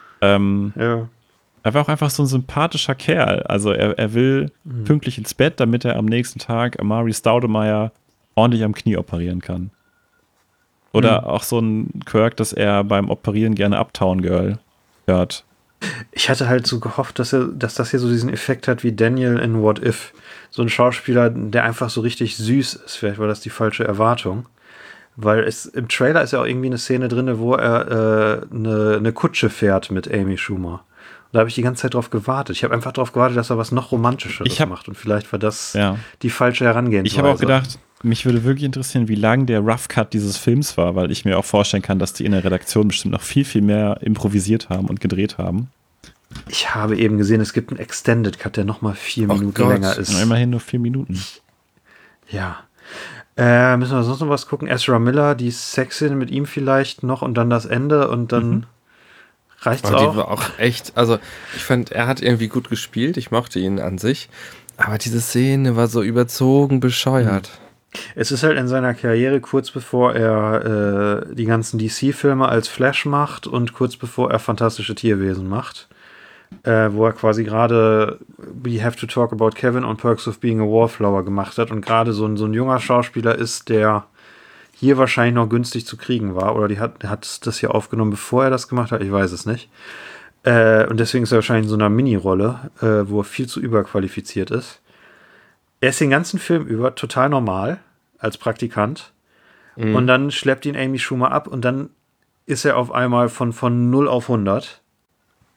Er war auch einfach so ein sympathischer Kerl. Also er will pünktlich ins Bett, damit er am nächsten Tag Amari Staudemeyer ordentlich am Knie operieren kann. Oder auch so ein Quirk, dass er beim Operieren gerne Uptown Girl hört. Ich hatte halt so gehofft, dass das hier so diesen Effekt hat wie Daniel in What If. So ein Schauspieler, der einfach so richtig süß ist. Vielleicht war das die falsche Erwartung. Weil im Trailer ist ja auch irgendwie eine Szene drin, wo er eine Kutsche fährt mit Amy Schumer. Und da habe ich die ganze Zeit drauf gewartet. Ich habe einfach drauf gewartet, dass er was noch Romantischeres macht. Und vielleicht war das die falsche Herangehensweise. Ich habe auch gedacht, mich würde wirklich interessieren, wie lang der Rough Cut dieses Films war, weil ich mir auch vorstellen kann, dass die in der Redaktion bestimmt noch viel, viel mehr improvisiert haben und gedreht haben. Ich habe eben gesehen, es gibt einen Extended Cut, der nochmal 4 Minuten länger ist. Immerhin nur 4 Minuten. Ja. Müssen wir sonst noch was gucken? Ezra Miller, die Sexszene mit ihm vielleicht noch und dann das Ende und dann reicht's auch. Die war auch echt, also ich fand, er hat irgendwie gut gespielt, ich mochte ihn an sich, aber diese Szene war so überzogen bescheuert. Es ist halt in seiner Karriere kurz bevor er die ganzen DC-Filme als Flash macht und kurz bevor er Fantastische Tierwesen macht, wo er quasi gerade We Have to Talk About Kevin und Perks of Being a Wallflower gemacht hat und gerade so ein junger Schauspieler ist, der hier wahrscheinlich noch günstig zu kriegen war oder hat das hier aufgenommen, bevor er das gemacht hat, ich weiß es nicht. Und deswegen ist er wahrscheinlich in so einer Mini-Rolle, wo er viel zu überqualifiziert ist. Er ist den ganzen Film über total normal als Praktikant und dann schleppt ihn Amy Schumer ab und dann ist er auf einmal von 0 auf 100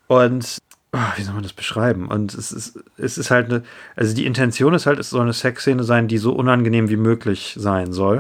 Und wie soll man das beschreiben? Und es ist halt also die Intention ist halt, es soll eine Sexszene sein, die so unangenehm wie möglich sein soll.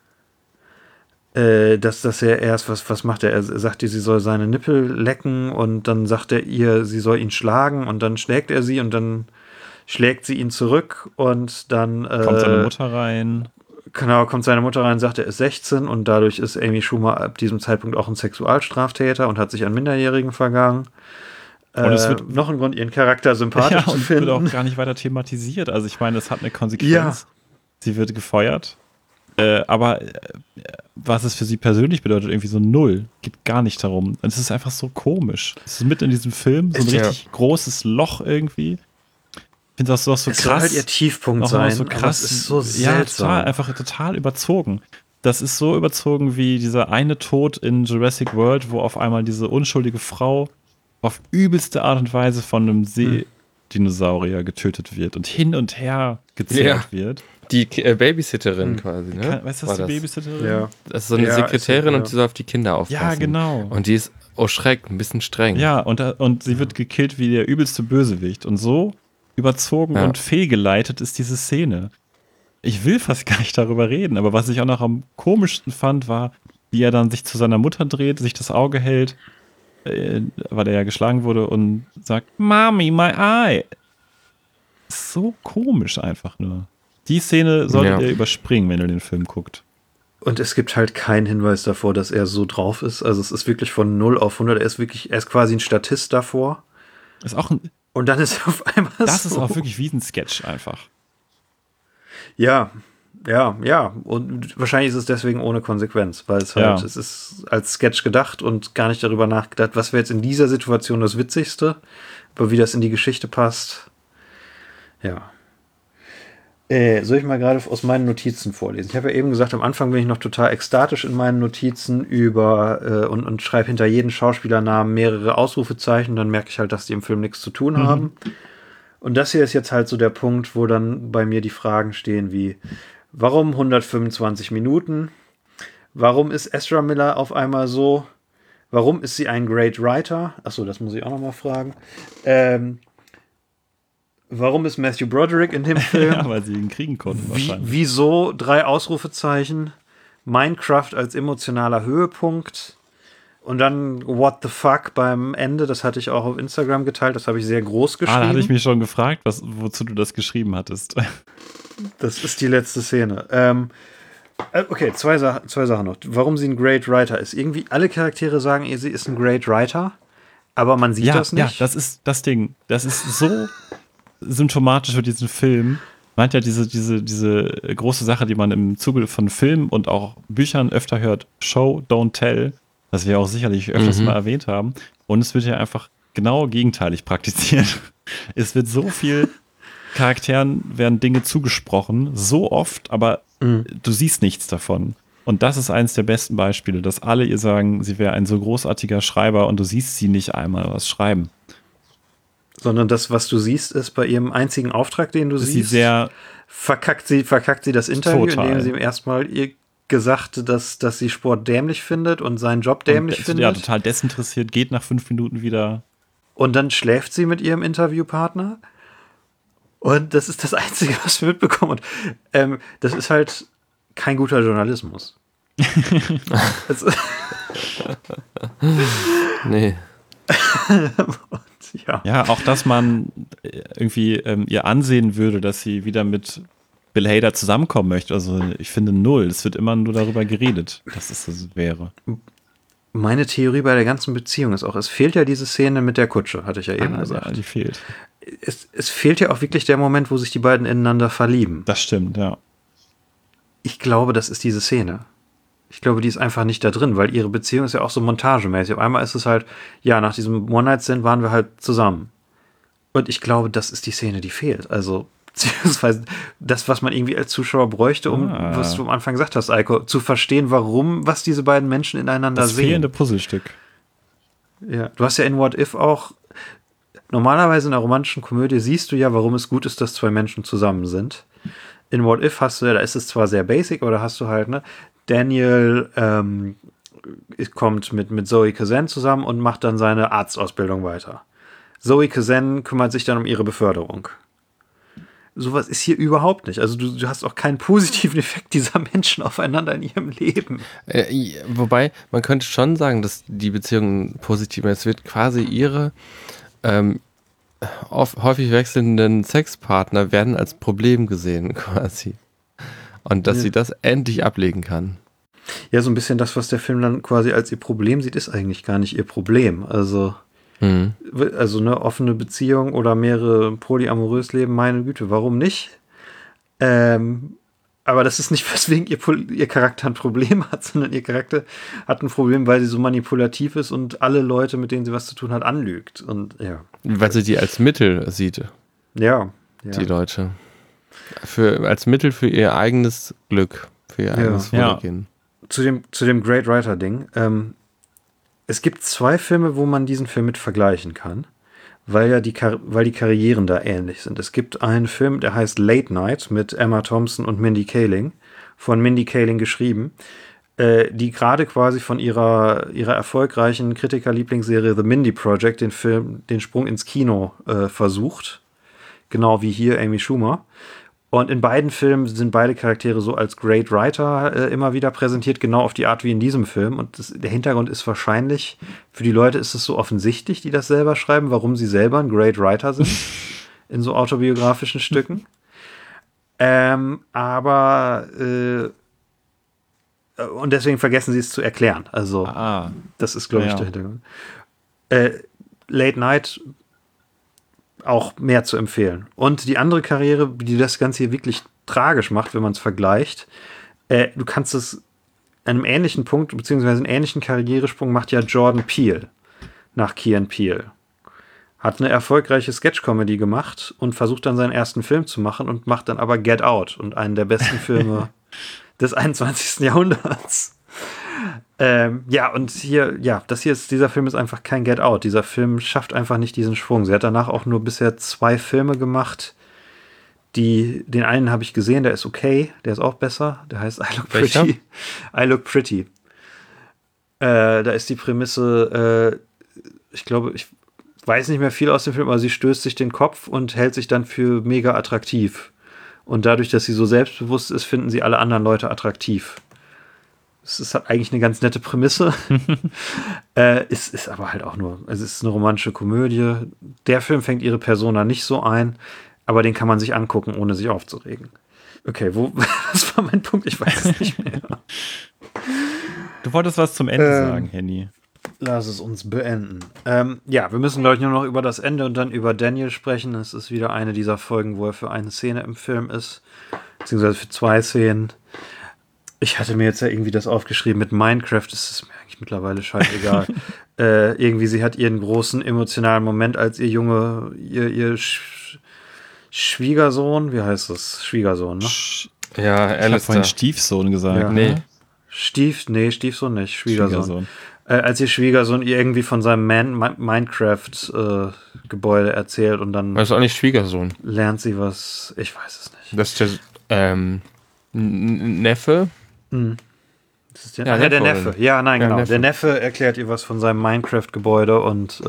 Dass er erst, was macht er? Er sagt ihr, sie soll seine Nippel lecken und dann sagt er ihr, sie soll ihn schlagen und dann schlägt er sie und dann schlägt sie ihn zurück und dann Kommt seine Mutter rein. Genau, kommt seine Mutter rein, sagt, er ist 16 und dadurch ist Amy Schumer ab diesem Zeitpunkt auch ein Sexualstraftäter und hat sich an Minderjährigen vergangen. Und es wird noch ein Grund, ihren Charakter sympathisch zu und finden. wird auch gar nicht weiter thematisiert. Also ich meine, es hat eine Konsequenz. Ja. Sie wird gefeuert. Aber was es für sie persönlich bedeutet, irgendwie so null. Geht gar nicht darum. Und es ist einfach so komisch. Es ist mitten in diesem Film so ein richtig großes Loch irgendwie. Ich finde das so krass. Es soll halt ihr Tiefpunkt sein. So krass. Aber es ist so seltsam. Ja, total überzogen. Das ist so überzogen wie dieser eine Tod in Jurassic World, wo auf einmal diese unschuldige Frau auf übelste Art und Weise von einem Seedinosaurier getötet wird und hin und her gezerrt wird. Die Babysitterin quasi, ne? Weißt du, das ist die Babysitterin? Ja. Das ist so eine Sekretärin und die soll auf die Kinder aufpassen. Ja, genau. Und die ist, oh Schreck, ein bisschen streng. Ja, und sie wird gekillt wie der übelste Bösewicht. Und so überzogen und fehlgeleitet ist diese Szene. Ich will fast gar nicht darüber reden, aber was ich auch noch am komischsten fand, war, wie er dann sich zu seiner Mutter dreht, sich das Auge hält, weil er ja geschlagen wurde und sagt, Mommy, my eye. So komisch einfach nur. Die Szene solltet ihr überspringen, wenn ihr den Film guckt. Und es gibt halt keinen Hinweis davor, dass er so drauf ist. Also es ist wirklich von 0 auf 100. Er ist quasi ein Statist davor. Ist auch und dann ist er auf einmal das so. ist auch wirklich wie ein Sketch einfach. Ja. Und wahrscheinlich ist es deswegen ohne Konsequenz, weil es halt, es ist als Sketch gedacht und gar nicht darüber nachgedacht, was wäre jetzt in dieser Situation das Witzigste, aber wie das in die Geschichte passt. Ja. Soll ich mal gerade aus meinen Notizen vorlesen? Ich habe ja eben gesagt, am Anfang bin ich noch total ekstatisch in meinen Notizen über und schreibe hinter jeden Schauspielernamen mehrere Ausrufezeichen, dann merke ich halt, dass die im Film nichts zu tun haben. Und das hier ist jetzt halt so der Punkt, wo dann bei mir die Fragen stehen wie, warum 125 Minuten? Warum ist Ezra Miller auf einmal so? Warum ist sie ein Great Writer? Achso, das muss ich auch nochmal fragen. Warum ist Matthew Broderick in dem Film? Ja, weil sie ihn kriegen konnten wahrscheinlich. Wieso 3 Ausrufezeichen? Minecraft als emotionaler Höhepunkt. Und dann What the fuck beim Ende, das hatte ich auch auf Instagram geteilt, das habe ich sehr groß geschrieben. Da hatte ich mich schon gefragt, wozu du das geschrieben hattest. Das ist die letzte Szene. Okay, zwei Sachen noch. Warum sie ein Great Writer ist. Irgendwie alle Charaktere sagen, sie ist ein Great Writer, aber man sieht das nicht. Ja, das ist das Ding. Das ist so symptomatisch für diesen Film. Man hat ja diese große Sache, die man im Zuge von Filmen und auch Büchern öfter hört, Show, don't tell, das wir auch sicherlich öfters mal erwähnt haben. Und es wird ja einfach genau gegenteilig praktiziert. Es wird so viel Charakteren werden Dinge zugesprochen, so oft, aber du siehst nichts davon. Und das ist eines der besten Beispiele, dass alle ihr sagen, sie wäre ein so großartiger Schreiber und du siehst sie nicht einmal was schreiben. Sondern das, was du siehst, ist bei ihrem einzigen Auftrag, den du siehst, verkackt sie das Interview, indem sie ihm erstmal ihr gesagt, dass sie Sport dämlich findet und seinen Job dämlich findet. Ja, total desinteressiert, geht nach 5 Minuten wieder. Und dann schläft sie mit ihrem Interviewpartner. Und das ist das Einzige, was wir mitbekommen. Und das ist halt kein guter Journalismus. Nee. Ja, auch dass man irgendwie ihr ansehen würde, dass sie wieder mit Bill Hader zusammenkommen möchte. Also ich finde 0. Es wird immer nur darüber geredet, dass es das wäre. Meine Theorie bei der ganzen Beziehung ist auch, es fehlt ja diese Szene mit der Kutsche, hatte ich ja eben gesagt. Ja, die fehlt. Es fehlt ja auch wirklich der Moment, wo sich die beiden ineinander verlieben. Das stimmt, ja. Ich glaube, das ist diese Szene. Ich glaube, die ist einfach nicht da drin, weil ihre Beziehung ist ja auch so montagemäßig. Auf einmal ist es halt, ja, nach diesem One-Night-Stand waren wir halt zusammen. Und ich glaube, das ist die Szene, die fehlt. Also, beziehungsweise das, was man irgendwie als Zuschauer bräuchte, was du am Anfang gesagt hast, Eiko, zu verstehen, was diese beiden Menschen ineinander sehen. Das fehlende Puzzlestück. Ja, du hast ja in What If auch, normalerweise in einer romantischen Komödie siehst du ja, warum es gut ist, dass 2 Menschen zusammen sind. In What If hast du ja, da ist es zwar sehr basic, aber da hast du halt, ne, Daniel kommt mit Zoe Kazan zusammen und macht dann seine Arztausbildung weiter. Zoe Kazan kümmert sich dann um ihre Beförderung. Sowas ist hier überhaupt nicht. Also du hast auch keinen positiven Effekt dieser Menschen aufeinander in ihrem Leben. Wobei, man könnte schon sagen, dass die Beziehung positiv ist. Es wird quasi ihre häufig wechselnden Sexpartner werden als Problem gesehen quasi. Und dass sie das endlich ablegen kann. Ja, so ein bisschen das, was der Film dann quasi als ihr Problem sieht, ist eigentlich gar nicht ihr Problem. Also eine offene Beziehung oder mehrere polyamorös leben, meine Güte, warum nicht? Aber das ist nicht, weswegen ihr Charakter ein Problem hat, sondern ihr Charakter hat ein Problem, weil sie so manipulativ ist und alle Leute, mit denen sie was zu tun hat, anlügt. Und ja. Weil sie die als Mittel sieht. Ja. Die Leute. Als Mittel für ihr eigenes Glück, für ihr eigenes Wohlergehen. Zu dem Great Writer-Ding. Es gibt 2 Filme, wo man diesen Film mit vergleichen kann, weil die Karrieren da ähnlich sind. Es gibt einen Film, der heißt Late Night mit Emma Thompson und Mindy Kaling, von Mindy Kaling geschrieben, die gerade quasi von ihrer erfolgreichen Kritiker-Lieblingsserie The Mindy Project den Sprung ins Kino versucht. Genau wie hier Amy Schumer. Und in beiden Filmen sind beide Charaktere so als Great Writer immer wieder präsentiert, genau auf die Art wie in diesem Film. Und der Hintergrund ist wahrscheinlich, für die Leute ist es so offensichtlich, die das selber schreiben, warum sie selber ein Great Writer sind in so autobiografischen Stücken. Und deswegen vergessen sie es zu erklären. Also das ist, glaube ich, der Hintergrund. Late Night auch mehr zu empfehlen. Und die andere Karriere, die das Ganze hier wirklich tragisch macht, wenn man es vergleicht, du kannst es an einem ähnlichen Punkt, beziehungsweise einen ähnlichen Karrieresprung macht ja Jordan Peele nach Key & Peele. Hat eine erfolgreiche Sketch-Comedy gemacht und versucht dann seinen ersten Film zu machen und macht dann aber Get Out und einen der besten Filme des 21. Jahrhunderts. Dieser Film ist einfach kein Get Out. Dieser Film schafft einfach nicht diesen Schwung. Sie hat danach auch nur bisher 2 Filme gemacht. Den einen habe ich gesehen, der ist okay, der ist auch besser. Der heißt I Look Pretty. Welcher? I Look Pretty. Da ist die Prämisse, ich weiß nicht mehr viel aus dem Film, aber sie stößt sich den Kopf und hält sich dann für mega attraktiv. Und dadurch, dass sie so selbstbewusst ist, finden sie alle anderen Leute attraktiv. Es ist eigentlich eine ganz nette Prämisse. Es ist aber halt auch es ist eine romantische Komödie. Der Film fängt ihre Persona nicht so ein, aber den kann man sich angucken, ohne sich aufzuregen. Okay, was war mein Punkt? Ich weiß es nicht mehr. Du wolltest was zum Ende sagen, Henny. Lass es uns beenden. Wir müssen, glaube ich, nur noch über das Ende und dann über Daniel sprechen. Es ist wieder eine dieser Folgen, wo er für eine Szene im Film ist, beziehungsweise für 2 Szenen. Ich hatte mir jetzt ja irgendwie das aufgeschrieben mit Minecraft, das ist mir eigentlich mittlerweile scheißegal. Irgendwie, sie hat ihren großen emotionalen Moment, als ihr Schwiegersohn, wie heißt das? Schwiegersohn, ne? Ja, Alistair. Ich habe vorhin Stiefsohn gesagt. Ja. Nee. Stiefsohn nicht, Schwiegersohn. Als ihr Schwiegersohn ihr irgendwie von seinem Minecraft-Gebäude erzählt und dann... Das ist auch nicht Schwiegersohn. Lernt sie was, ich weiß es nicht. Das ist der Neffe. Das ist der Neffe. Ja, nein, genau. Der Neffe erklärt ihr was von seinem Minecraft-Gebäude und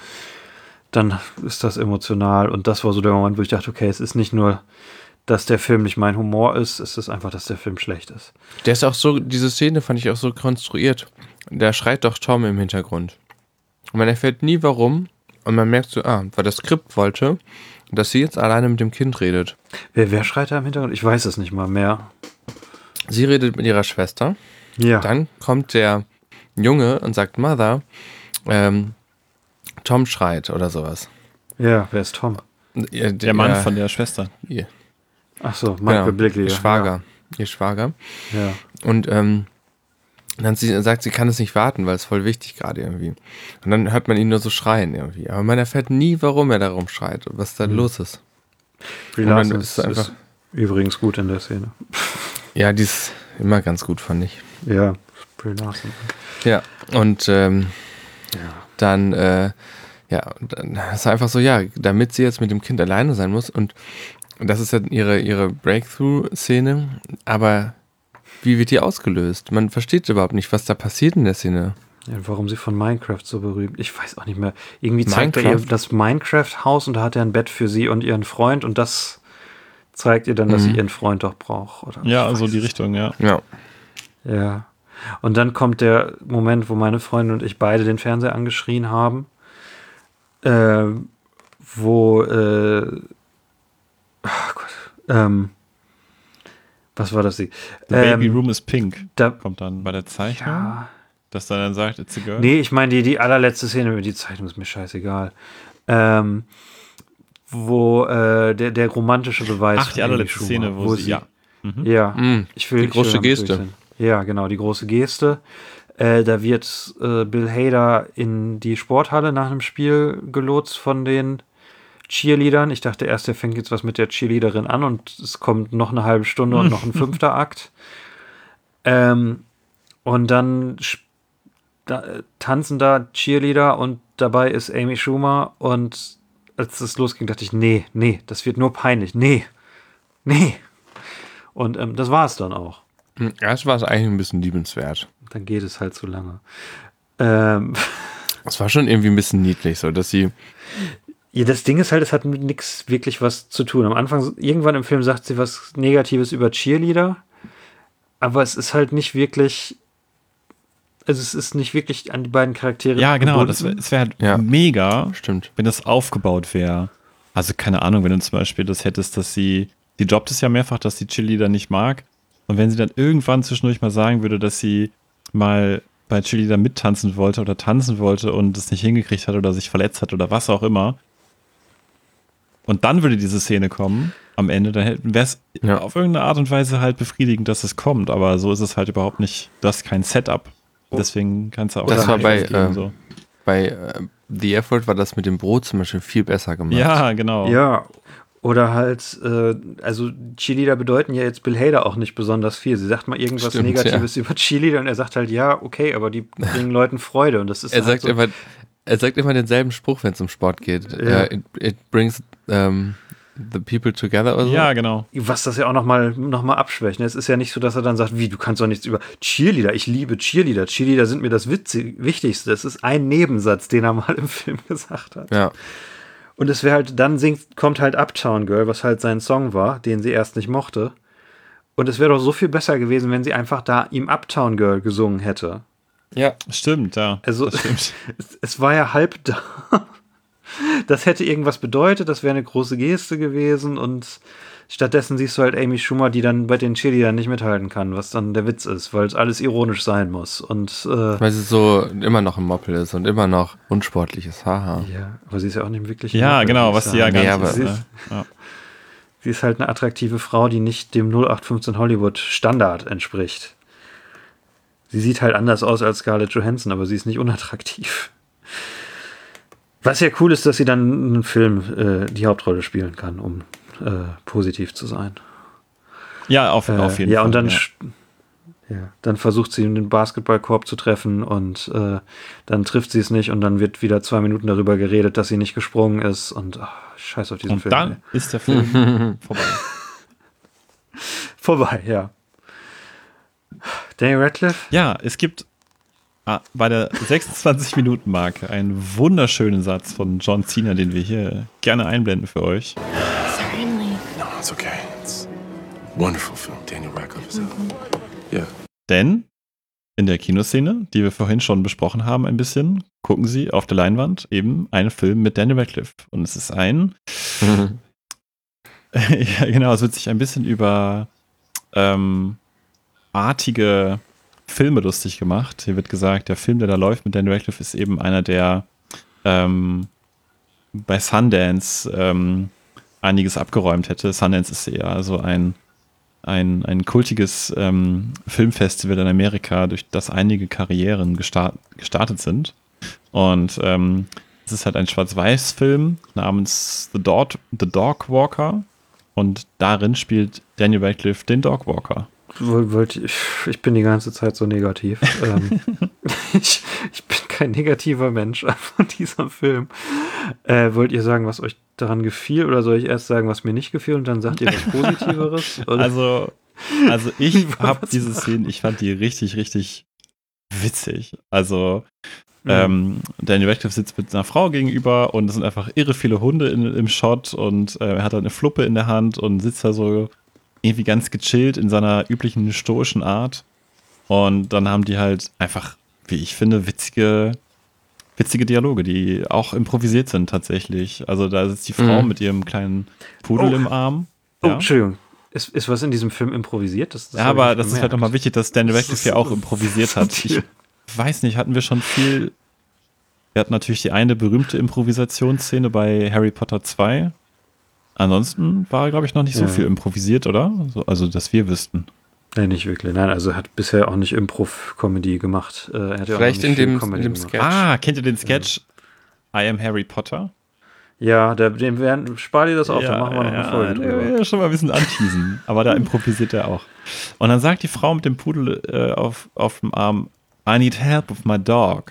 dann ist das emotional. Und das war so der Moment, wo ich dachte, okay, es ist nicht nur, dass der Film nicht mein Humor ist, es ist einfach, dass der Film schlecht ist. Der ist auch so, diese Szene fand ich auch so konstruiert. Da schreit doch Tom im Hintergrund. Und man erfährt nie warum. Und man merkt so, weil das Skript wollte, dass sie jetzt alleine mit dem Kind redet. Wer schreit da im Hintergrund? Ich weiß es nicht mal mehr. Sie redet mit ihrer Schwester. Ja. Dann kommt der Junge und sagt, Mother, Tom schreit oder sowas. Ja, wer ist Tom? Der Mann von der Schwester. Ach so, Michael Blickley. Ihr Schwager. Ihr Schwager. Ja. Und dann sagt sie, kann es nicht warten, weil es voll wichtig gerade irgendwie. Und dann hört man ihn nur so schreien irgendwie. Aber man erfährt nie, warum er darum schreit und was da los ist. Brie Larson ist übrigens gut in der Szene. Ja, die ist immer ganz gut, fand ich. Ja, Brie Larson. Ja, und dann ist es einfach so, damit sie jetzt mit dem Kind alleine sein muss und das ist ja ihre Breakthrough-Szene, aber wie wird die ausgelöst? Man versteht überhaupt nicht, was da passiert in der Szene. Ja, warum sie von Minecraft so berühmt? Ich weiß auch nicht mehr. Irgendwie zeigt er ihr Minecraft? das Minecraft-Haus und da hat er ein Bett für sie und ihren Freund und das zeigt ihr dann, dass sie ihren Freund doch braucht. Oder? Ja, Ich so weiß die es Richtung, ja. Ja. Ja. Und dann kommt der Moment, wo meine Freundin und ich beide den Fernseher angeschrien haben, wo, ach Gott, was war das? The Baby Room is Pink. Da, Kommt dann bei der Zeichnung, ja. dass er dann sagt, it's a girl. Nee, ich meine die allerletzte Szene, die Zeichnung ist mir scheißegal. Wo der romantische Beweis. Ach, die von allerletzte Amy Szene, Schumer, wo sie, ja. Ja, Mhm. ich will Die große damit Geste. durch sein. Ja, genau, die große Geste. Da wird Bill Hader in die Sporthalle nach einem Spiel gelotst von den Cheerleadern. Ich dachte erst, er fängt jetzt was mit der Cheerleaderin an und es kommt noch eine halbe Stunde und noch ein 5. Akt. Und dann tanzen da Cheerleader und dabei ist Amy Schumer und als es losging, dachte ich, nee, das wird nur peinlich. Nee. Und das war es dann auch. Erst war es eigentlich ein bisschen liebenswert. Dann geht es halt zu lange. Es war schon irgendwie ein bisschen niedlich, so dass sie. Ja, das Ding ist halt, es hat mit nichts wirklich was zu tun. Am Anfang, irgendwann im Film sagt sie was Negatives über Cheerleader, aber es ist halt nicht wirklich, also es ist nicht wirklich an die beiden Charaktere Ja, genau, gebunden. es wäre halt Ja. mega, Stimmt. wenn das aufgebaut wäre. Also keine Ahnung, wenn du zum Beispiel das hättest, dass die droppt es ja mehrfach, dass die Cheerleader nicht mag. Und wenn sie dann irgendwann zwischendurch mal sagen würde, dass sie mal bei Cheerleader mittanzen wollte oder tanzen wollte und es nicht hingekriegt hat oder sich verletzt hat oder was auch immer. Und dann würde diese Szene kommen am Ende, dann wäre es Ja. auf irgendeine Art und Weise halt befriedigend, dass es kommt. Aber so ist es halt überhaupt nicht. Du hast kein Setup. Deswegen kannst du auch Das da war nicht bei, aufgeben, so. Bei The Effort war das mit dem Brot zum Beispiel viel besser gemacht. Ja, genau. Ja, oder halt, also Cheerleader bedeuten ja jetzt Bill Hader auch nicht besonders viel. Sie sagt mal irgendwas Stimmt, Negatives über Cheerleader und er sagt halt, ja, okay, aber die bringen Leuten Freude und das ist Er halt sagt er sagt immer denselben Spruch, wenn es um Sport geht. Ja. It brings the people together oder so. Ja, genau. was das ja auch noch mal abschwächt. Ne? Es ist ja nicht so, dass er dann sagt, wie, du kannst doch nichts über Cheerleader, ich liebe Cheerleader. Cheerleader sind mir das Wichtigste. Das ist ein Nebensatz, den er mal im Film gesagt hat. Ja. Und es wäre halt, dann kommt halt Uptown Girl, was halt sein Song war, den sie erst nicht mochte. Und es wäre doch so viel besser gewesen, wenn sie einfach da ihm Uptown Girl gesungen hätte. Ja. Stimmt, ja. Also Das stimmt. es war ja halb da. Das hätte irgendwas bedeutet, das wäre eine große Geste gewesen und stattdessen siehst du halt Amy Schumer, die dann bei den Cheerleadern nicht mithalten kann, was dann der Witz ist, weil es alles ironisch sein muss. Und Weil sie so immer noch im Moppel ist und immer noch unsportlich ist. Haha. ja, aber sie ist ja auch nicht wirklich. Ja, genau, was sie sie ja Nee, gar aber- nicht ist. sie Ne? ist, Ja. sie ist halt eine attraktive Frau, die nicht dem 0815 Hollywood Standard entspricht. Sie sieht halt anders aus als Scarlett Johansson, aber sie ist nicht unattraktiv. Was ja cool ist, dass sie dann in einem Film die Hauptrolle spielen kann, um positiv zu sein. Ja, auf jeden Fall. Ja, und dann, ja. dann versucht sie, den Basketballkorb zu treffen und dann trifft sie es nicht und dann wird wieder 2 Minuten darüber geredet, dass sie nicht gesprungen ist und scheiß auf diesen Und Film. dann ey. ist der Film vorbei. Vorbei, ja. Daniel Radcliffe? Ja, es gibt bei der 26-Minuten-Marke einen wunderschönen Satz von John Cena, den wir hier gerne einblenden für euch. Certainly. No, it's okay. It's a wonderful film. Daniel Radcliffe is out. Yeah. Denn in der Kinoszene, die wir vorhin schon besprochen haben ein bisschen, gucken sie auf der Leinwand eben einen Film mit Daniel Radcliffe. Und es ist ein ja, genau, es wird sich ein bisschen über artige Filme lustig gemacht. Hier wird gesagt, der Film, der da läuft mit Daniel Radcliffe, ist eben einer, der bei Sundance einiges abgeräumt hätte. Sundance ist eher so ein kultiges Filmfestival in Amerika, durch das einige Karrieren gestartet sind. Und es ist halt ein Schwarz-Weiß-Film namens The Dog Walker. Und darin spielt Daniel Radcliffe den Dog Walker. Ich bin die ganze Zeit so negativ. Ich bin kein negativer Mensch von diesem Film. Wollt ihr sagen, was euch daran gefiel, oder soll ich erst sagen, was mir nicht gefiel und dann sagt ihr was Positiveres? Oder? Also ich habe diese Szene, ich fand die richtig, richtig witzig. Also Daniel Radcliffe sitzt mit einer Frau gegenüber und es sind einfach irre viele Hunde im Shot und er hat halt eine Fluppe in der Hand und sitzt da so irgendwie ganz gechillt in seiner üblichen stoischen Art. Und dann haben die halt einfach, wie ich finde, witzige Dialoge, die auch improvisiert sind tatsächlich. Also da sitzt die Frau mit ihrem kleinen Pudel im Arm. Oh, Ja. Entschuldigung. Ist was in diesem Film improvisiert? Das Ja, aber das ist halt nochmal wichtig, dass Daniel Radcliffe ja auch improvisiert hat. Ich weiß nicht, hatten wir schon viel. Wir hatten natürlich die eine berühmte Improvisationsszene bei Harry Potter 2. Ansonsten war, glaube ich, noch nicht so viel improvisiert, oder? Also, dass wir wüssten. Nein, nicht wirklich. Nein, also er hat bisher auch nicht Improv-Comedy gemacht. Er hat ja Vielleicht auch noch nicht in viel dem Comedy Sketch. Ah, kennt ihr den Sketch I Am Harry Potter? Ja, spar dir das auf, da machen wir noch eine Folge drüber. Ja, schon mal ein bisschen anteasen. Aber da improvisiert er auch. Und dann sagt die Frau mit dem Pudel auf dem Arm, I need help with my dog.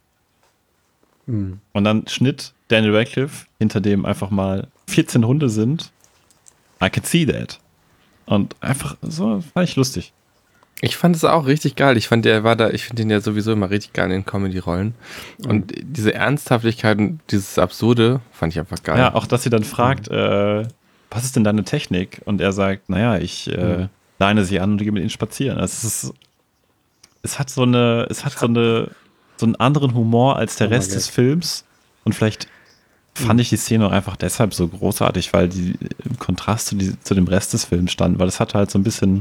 Und dann Schnitt Daniel Radcliffe, hinter dem einfach mal 14 Hunde sind. I can see that. Und einfach so, fand ich lustig. Ich fand es auch richtig geil. Ich finde den ja sowieso immer richtig geil in Comedy-Rollen. Und diese Ernsthaftigkeit und dieses Absurde fand ich einfach geil. Ja, auch dass sie dann fragt, was ist denn deine Technik? Und er sagt, naja, ich leine sie an und gehe mit ihnen spazieren. Also es hat so einen anderen Humor als der Rest des Films. Und vielleicht fand ich die Szene auch einfach deshalb so großartig, weil die im Kontrast zu dem Rest des Films stand. Weil das hat halt so ein bisschen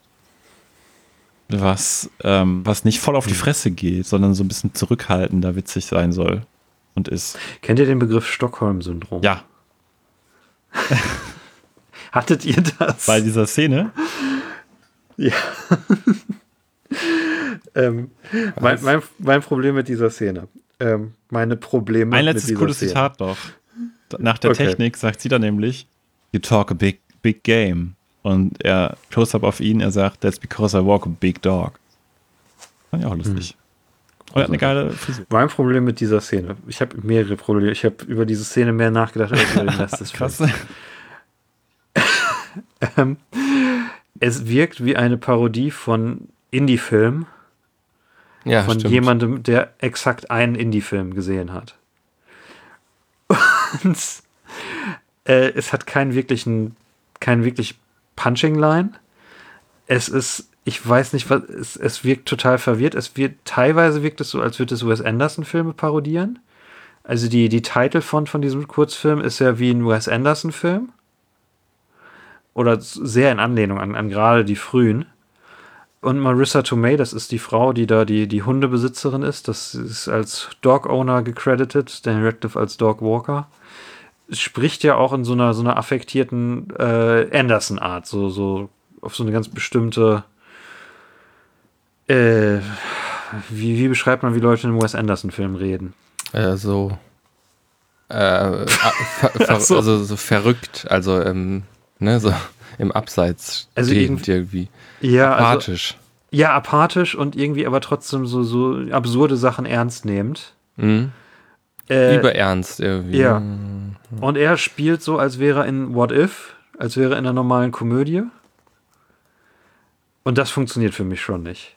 was nicht voll auf die Fresse geht, sondern so ein bisschen zurückhaltender witzig sein soll und ist. Kennt ihr den Begriff Stockholm-Syndrom? Ja. Hattet ihr das? Bei dieser Szene? Ja. Mein Problem mit dieser Szene. Meine Probleme Ein mit letztes dieser cooles Szene. Zitat noch. Nach der Technik sagt sie dann nämlich, you talk a big game. Und er Close-up auf ihn, er sagt, that's because I walk a big dog. Fand ich auch lustig. Und er hat eine geile Frisur. Mein Problem mit dieser Szene, ich habe mehrere Probleme. Ich habe über diese Szene mehr nachgedacht als über den Rest des Films. Krass. Es wirkt wie eine Parodie von Indie-Filmen, Ja, von stimmt. jemandem, der exakt einen Indie-Film gesehen hat. Und es hat keinen wirklich Punching-Line. Es ist, ich weiß nicht, was, es wirkt total verwirrt. Teilweise wirkt es so, als würde es Wes Anderson-Filme parodieren. Also die Title von diesem Kurzfilm ist ja wie ein Wes Anderson-Film. Oder sehr in Anlehnung an gerade die frühen. Und Marissa Tomei, das ist die Frau, die da die Hundebesitzerin ist. Das ist als Dog Owner gecredited, Daniel Radcliffe als Dog Walker. Spricht ja auch in so einer affektierten Anderson-Art, so auf so eine ganz bestimmte wie beschreibt man, wie Leute in einem Wes Anderson-Film reden? So verrückt, also so im Abseits Also stehend irgendwie. Ja, apathisch. Also, ja, apathisch und irgendwie aber trotzdem so absurde Sachen ernst nehmend. Mhm. Überernst irgendwie. Ja. Und er spielt so, als wäre er in What If, als wäre er in einer normalen Komödie. Und das funktioniert für mich schon nicht.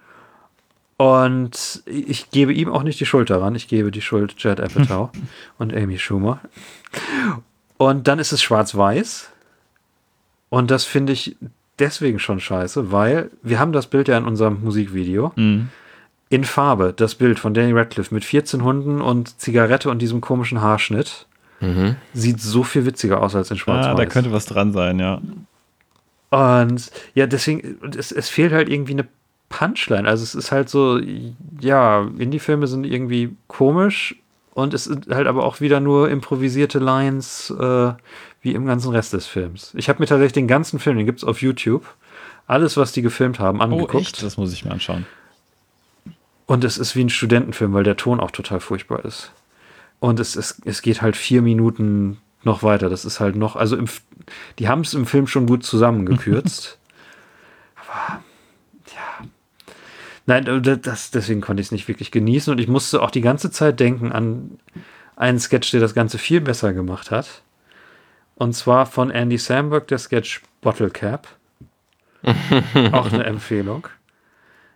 Und ich gebe ihm auch nicht die Schuld daran. Ich gebe die Schuld Judd Apatow und Amy Schumer. Und dann ist es schwarz-weiß. Und das finde ich deswegen schon scheiße, weil wir haben das Bild ja in unserem Musikvideo. In Farbe, das Bild von Daniel Radcliffe mit 14 Hunden und Zigarette und diesem komischen Haarschnitt. Sieht so viel witziger aus als in schwarz-weiß. Da könnte was dran sein, ja. Und ja, deswegen, es fehlt halt irgendwie eine Punchline. Also es ist halt so, ja, Indie-Filme sind irgendwie komisch und es sind halt aber auch wieder nur improvisierte Lines wie im ganzen Rest des Films. Ich habe mir tatsächlich den ganzen Film, den gibt es auf YouTube, alles, was die gefilmt haben, angeguckt. Oh, echt? Das muss ich mir anschauen. Und es ist wie ein Studentenfilm, weil der Ton auch total furchtbar ist. Und es geht halt 4 Minuten noch weiter. Das ist halt noch, also die haben es im Film schon gut zusammengekürzt. Aber, ja. Nein, deswegen konnte ich es nicht wirklich genießen. Und ich musste auch die ganze Zeit denken an einen Sketch, der das Ganze viel besser gemacht hat. Und zwar von Andy Samberg, der Sketch Bottle Cap. Auch eine Empfehlung.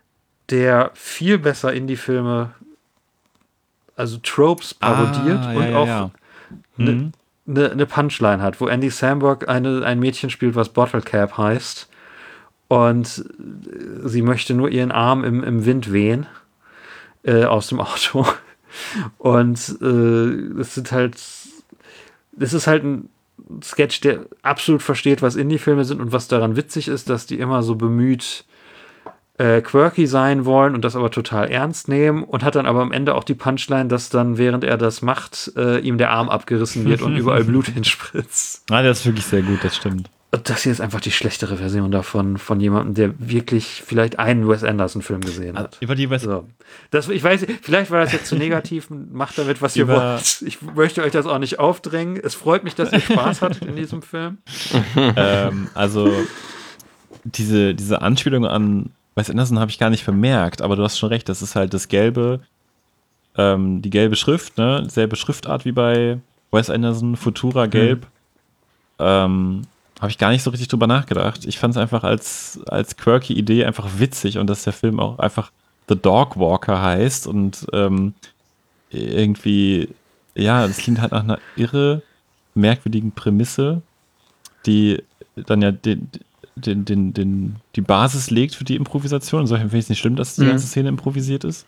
der viel besser Indie-Filme, also Tropes parodiert und auch eine Punchline hat, wo Andy Samberg ein Mädchen spielt, was Bottle Cap heißt. Und sie möchte nur ihren Arm im Wind wehen aus dem Auto. Und das ist halt ein Sketch, der absolut versteht, was Indie-Filme sind und was daran witzig ist, dass die immer so bemüht quirky sein wollen und das aber total ernst nehmen und hat dann aber am Ende auch die Punchline, dass dann, während er das macht, ihm der Arm abgerissen wird und überall Blut hinspritzt. Ah, das ist wirklich sehr gut, das stimmt. Und das hier ist einfach die schlechtere Version davon, von jemandem, der wirklich vielleicht einen Wes Anderson-Film gesehen hat. Über die So. Ich weiß, vielleicht war das jetzt zu negativ, macht damit, was ihr wollt. Ich möchte euch das auch nicht aufdrängen. Es freut mich, dass ihr Spaß hattet in diesem Film. Also, diese Anspielung an Wes Anderson habe ich gar nicht vermerkt, aber du hast schon recht, das ist halt das gelbe, die gelbe Schrift, ne? Selbe Schriftart wie bei Wes Anderson, Futura gelb. Habe ich gar nicht so richtig drüber nachgedacht. Ich fand es einfach als quirky Idee einfach witzig und dass der Film auch einfach The Dog Walker heißt und irgendwie, ja, das klingt halt nach einer irre merkwürdigen Prämisse, die dann ja die Basis legt für die Improvisation. Insofern finde ich es nicht schlimm, dass die ganze Szene improvisiert ist.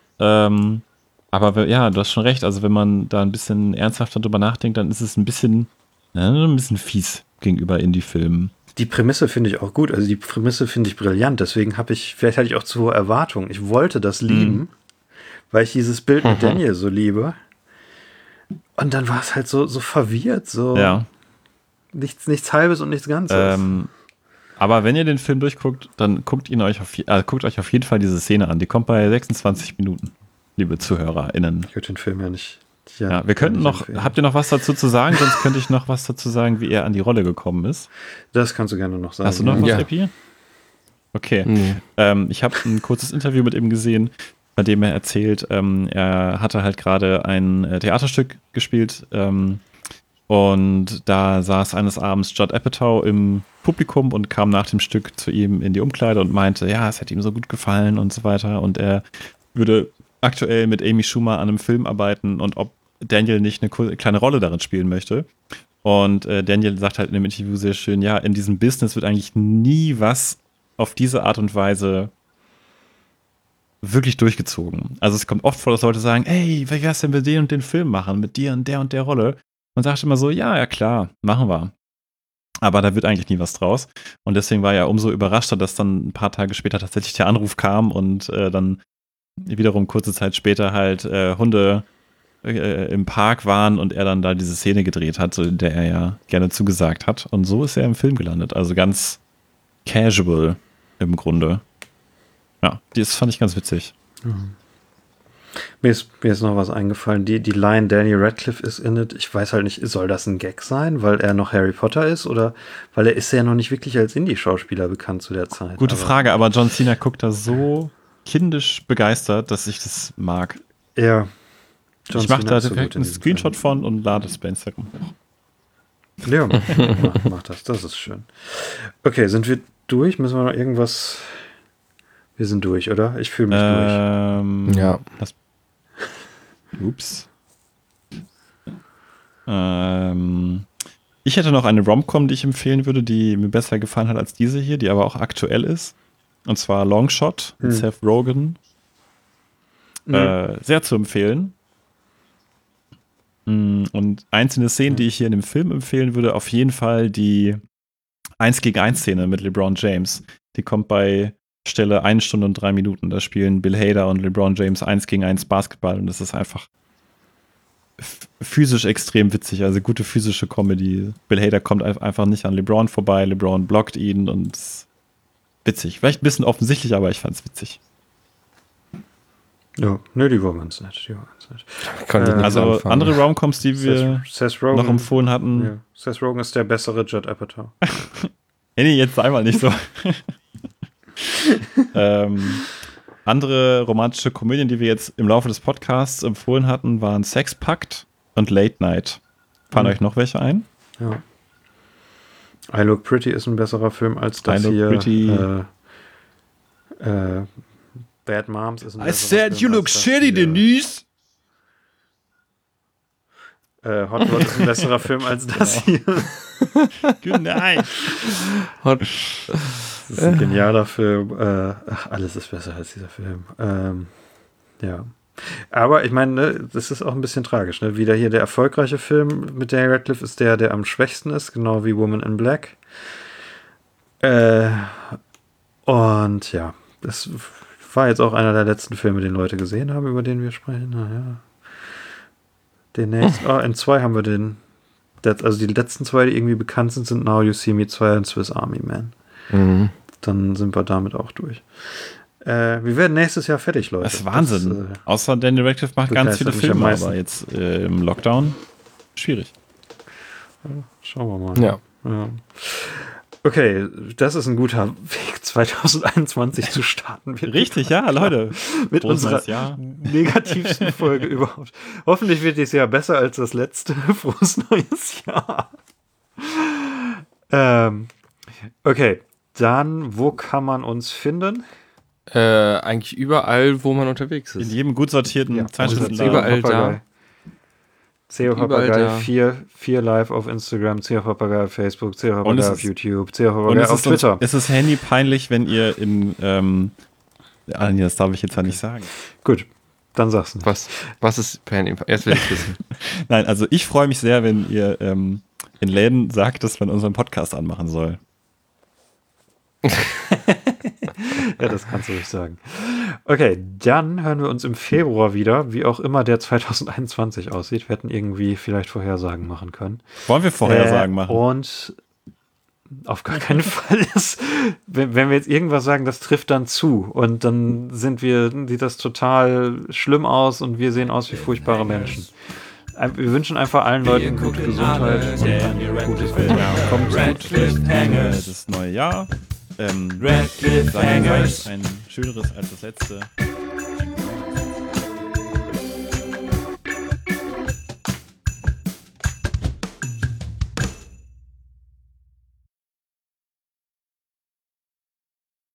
Aber ja, du hast schon recht. Also wenn man da ein bisschen ernsthafter drüber nachdenkt, dann ist es ein bisschen fies gegenüber Indie-Filmen. Die Prämisse finde ich auch gut. Also die Prämisse finde ich brillant. Deswegen vielleicht hatte ich auch zu hohe Erwartungen. Ich wollte das lieben, weil ich dieses Bild mit Daniel so liebe. Und dann war es halt so verwirrt. So nichts Halbes und nichts Ganzes. Aber wenn ihr den Film durchguckt, dann guckt euch auf jeden Fall diese Szene an. Die kommt bei 26 Minuten, liebe ZuhörerInnen. Ich würde den Film ja nicht. Ja, wir könnten noch, habt ihr noch was dazu zu sagen? Sonst könnte ich noch was dazu sagen, wie er an die Rolle gekommen ist. Das kannst du gerne noch sagen. Hast du noch was, Epi? Okay. Ich habe ein kurzes Interview mit ihm gesehen, bei dem er erzählt, er hatte halt gerade ein Theaterstück gespielt und da saß eines Abends Judd Apatow im Publikum und kam nach dem Stück zu ihm in die Umkleide und meinte, ja, es hätte ihm so gut gefallen und so weiter und er würde aktuell mit Amy Schumer an einem Film arbeiten und ob Daniel nicht eine kleine Rolle darin spielen möchte. Und Daniel sagt halt in dem Interview sehr schön, ja, in diesem Business wird eigentlich nie was auf diese Art und Weise wirklich durchgezogen. Also es kommt oft vor, dass Leute sagen, ey, wie wär's denn mit den und den Film machen, mit dir und der Rolle? Man sagt immer so, ja klar, machen wir. Aber da wird eigentlich nie was draus. Und deswegen war er umso überraschter, dass dann ein paar Tage später tatsächlich der Anruf kam und dann wiederum kurze Zeit später halt Hunde im Park waren und er dann da diese Szene gedreht hat, in der er ja gerne zugesagt hat. Und so ist er im Film gelandet. Also ganz casual im Grunde. Ja, das fand ich ganz witzig. Mir ist noch was eingefallen. Die Line Daniel Radcliffe is in it. Ich weiß halt nicht, soll das ein Gag sein, weil er noch Harry Potter ist? Oder weil er ist ja noch nicht wirklich als Indie-Schauspieler bekannt zu der Zeit. Gute Frage, aber John Cena guckt da so kindisch begeistert, dass ich das mag. Ja. Ich mache da direkt einen Screenshot von und lade es bei Instagram hoch. Ja, mach das. Das ist schön. Okay, sind wir durch? Müssen wir noch irgendwas... Wir sind durch, oder? Ich fühle mich durch. Ja. Ups. Ich hätte noch eine Rom-Com, die ich empfehlen würde, die mir besser gefallen hat als diese hier, die aber auch aktuell ist. Und zwar Longshot mit Seth Rogen. Sehr zu empfehlen. Und einzelne Szenen, die ich hier in dem Film empfehlen würde, auf jeden Fall die 1-gegen-1-Szene mit LeBron James. Die kommt bei Stelle 1 Stunde und 3 Minuten. Da spielen Bill Hader und LeBron James 1-gegen-1 Basketball und das ist einfach physisch extrem witzig, also gute physische Comedy. Bill Hader kommt einfach nicht an LeBron vorbei, LeBron blockt ihn und witzig. Vielleicht ein bisschen offensichtlich, aber ich fand's witzig. Ja, ne, die waren ganz nett. Also andere Romcoms, die wir Seth Rogen, noch empfohlen hatten. Ja. Seth Rogen ist der bessere Judd Apatow. Nee, jetzt einmal nicht so. Andere romantische Komödien, die wir jetzt im Laufe des Podcasts empfohlen hatten, waren Sexpakt und Late Night. Fallen euch noch welche ein? Ja. I Look Pretty ist ein besserer Film als das I Look hier. Pretty. Bad Moms ist ein I besserer said Film you als look das shitty, hier. Denise. Hot Rod ist ein besserer Film als das hier. Good night. Hot. Das ist ein genialer Film. Alles ist besser als dieser Film. Ja. Aber ich meine, ne, das ist auch ein bisschen tragisch. Ne? Wieder hier der erfolgreiche Film mit Daniel Radcliffe ist der am schwächsten ist, genau wie Woman in Black. Und ja, das war jetzt auch einer der letzten Filme, den Leute gesehen haben, über den wir sprechen. Naja. Demnächst. In 2 haben wir also die letzten 2, die irgendwie bekannt sind Now You See Me 2 und Swiss Army Man. Mhm. Dann sind wir damit auch durch. Wir werden nächstes Jahr fertig, Leute. Das ist Wahnsinn. Das, Außer Daniel Radcliffe macht ganz viele begeistert mich am Filme, meisten. aber jetzt im Lockdown schwierig. schauen wir mal. Ja. Ja. Okay, das ist ein guter Weg, 2021 zu starten. Richtig, ja, Leute. Mit Frohes unserer neues Jahr. negativsten Folge überhaupt. Hoffentlich wird dieses Jahr besser als das letzte. Frohes neues Jahr. Okay, dann, wo kann man uns finden? Eigentlich überall, wo man unterwegs In ist. jedem gut sortierten Zeitschriftenladen. überall da. CEO Überall Papagei da. 4 live auf Instagram, CEO Papagei auf Facebook, CEO Und es Papagei auf ist- YouTube, CEO Und Papagei es auf Twitter. ist das Handy peinlich, wenn ihr in nee, das darf ich jetzt ja nicht sagen. Gut, dann sag's nicht. Was ist Pen? Erst will ich wissen. Nein, also ich freue mich sehr, wenn ihr in Läden sagt, dass man unseren Podcast anmachen soll. Ja, das kannst du ruhig sagen. Okay, dann hören wir uns im Februar wieder, wie auch immer der 2021 aussieht. Wir hätten irgendwie vielleicht Vorhersagen machen können. Wollen wir Vorhersagen machen? Und auf gar keinen Fall ist, wenn wir jetzt irgendwas sagen, das trifft dann zu. Und dann sieht das total schlimm aus und wir sehen aus wie furchtbare Menschen. Wir wünschen einfach allen Leuten gute Gesundheit und ein gutes Leben. Kommt Red gut Cliff Hangers. das neue Jahr. Red Cliff Seid Hangers. ein schöneres als das letzte.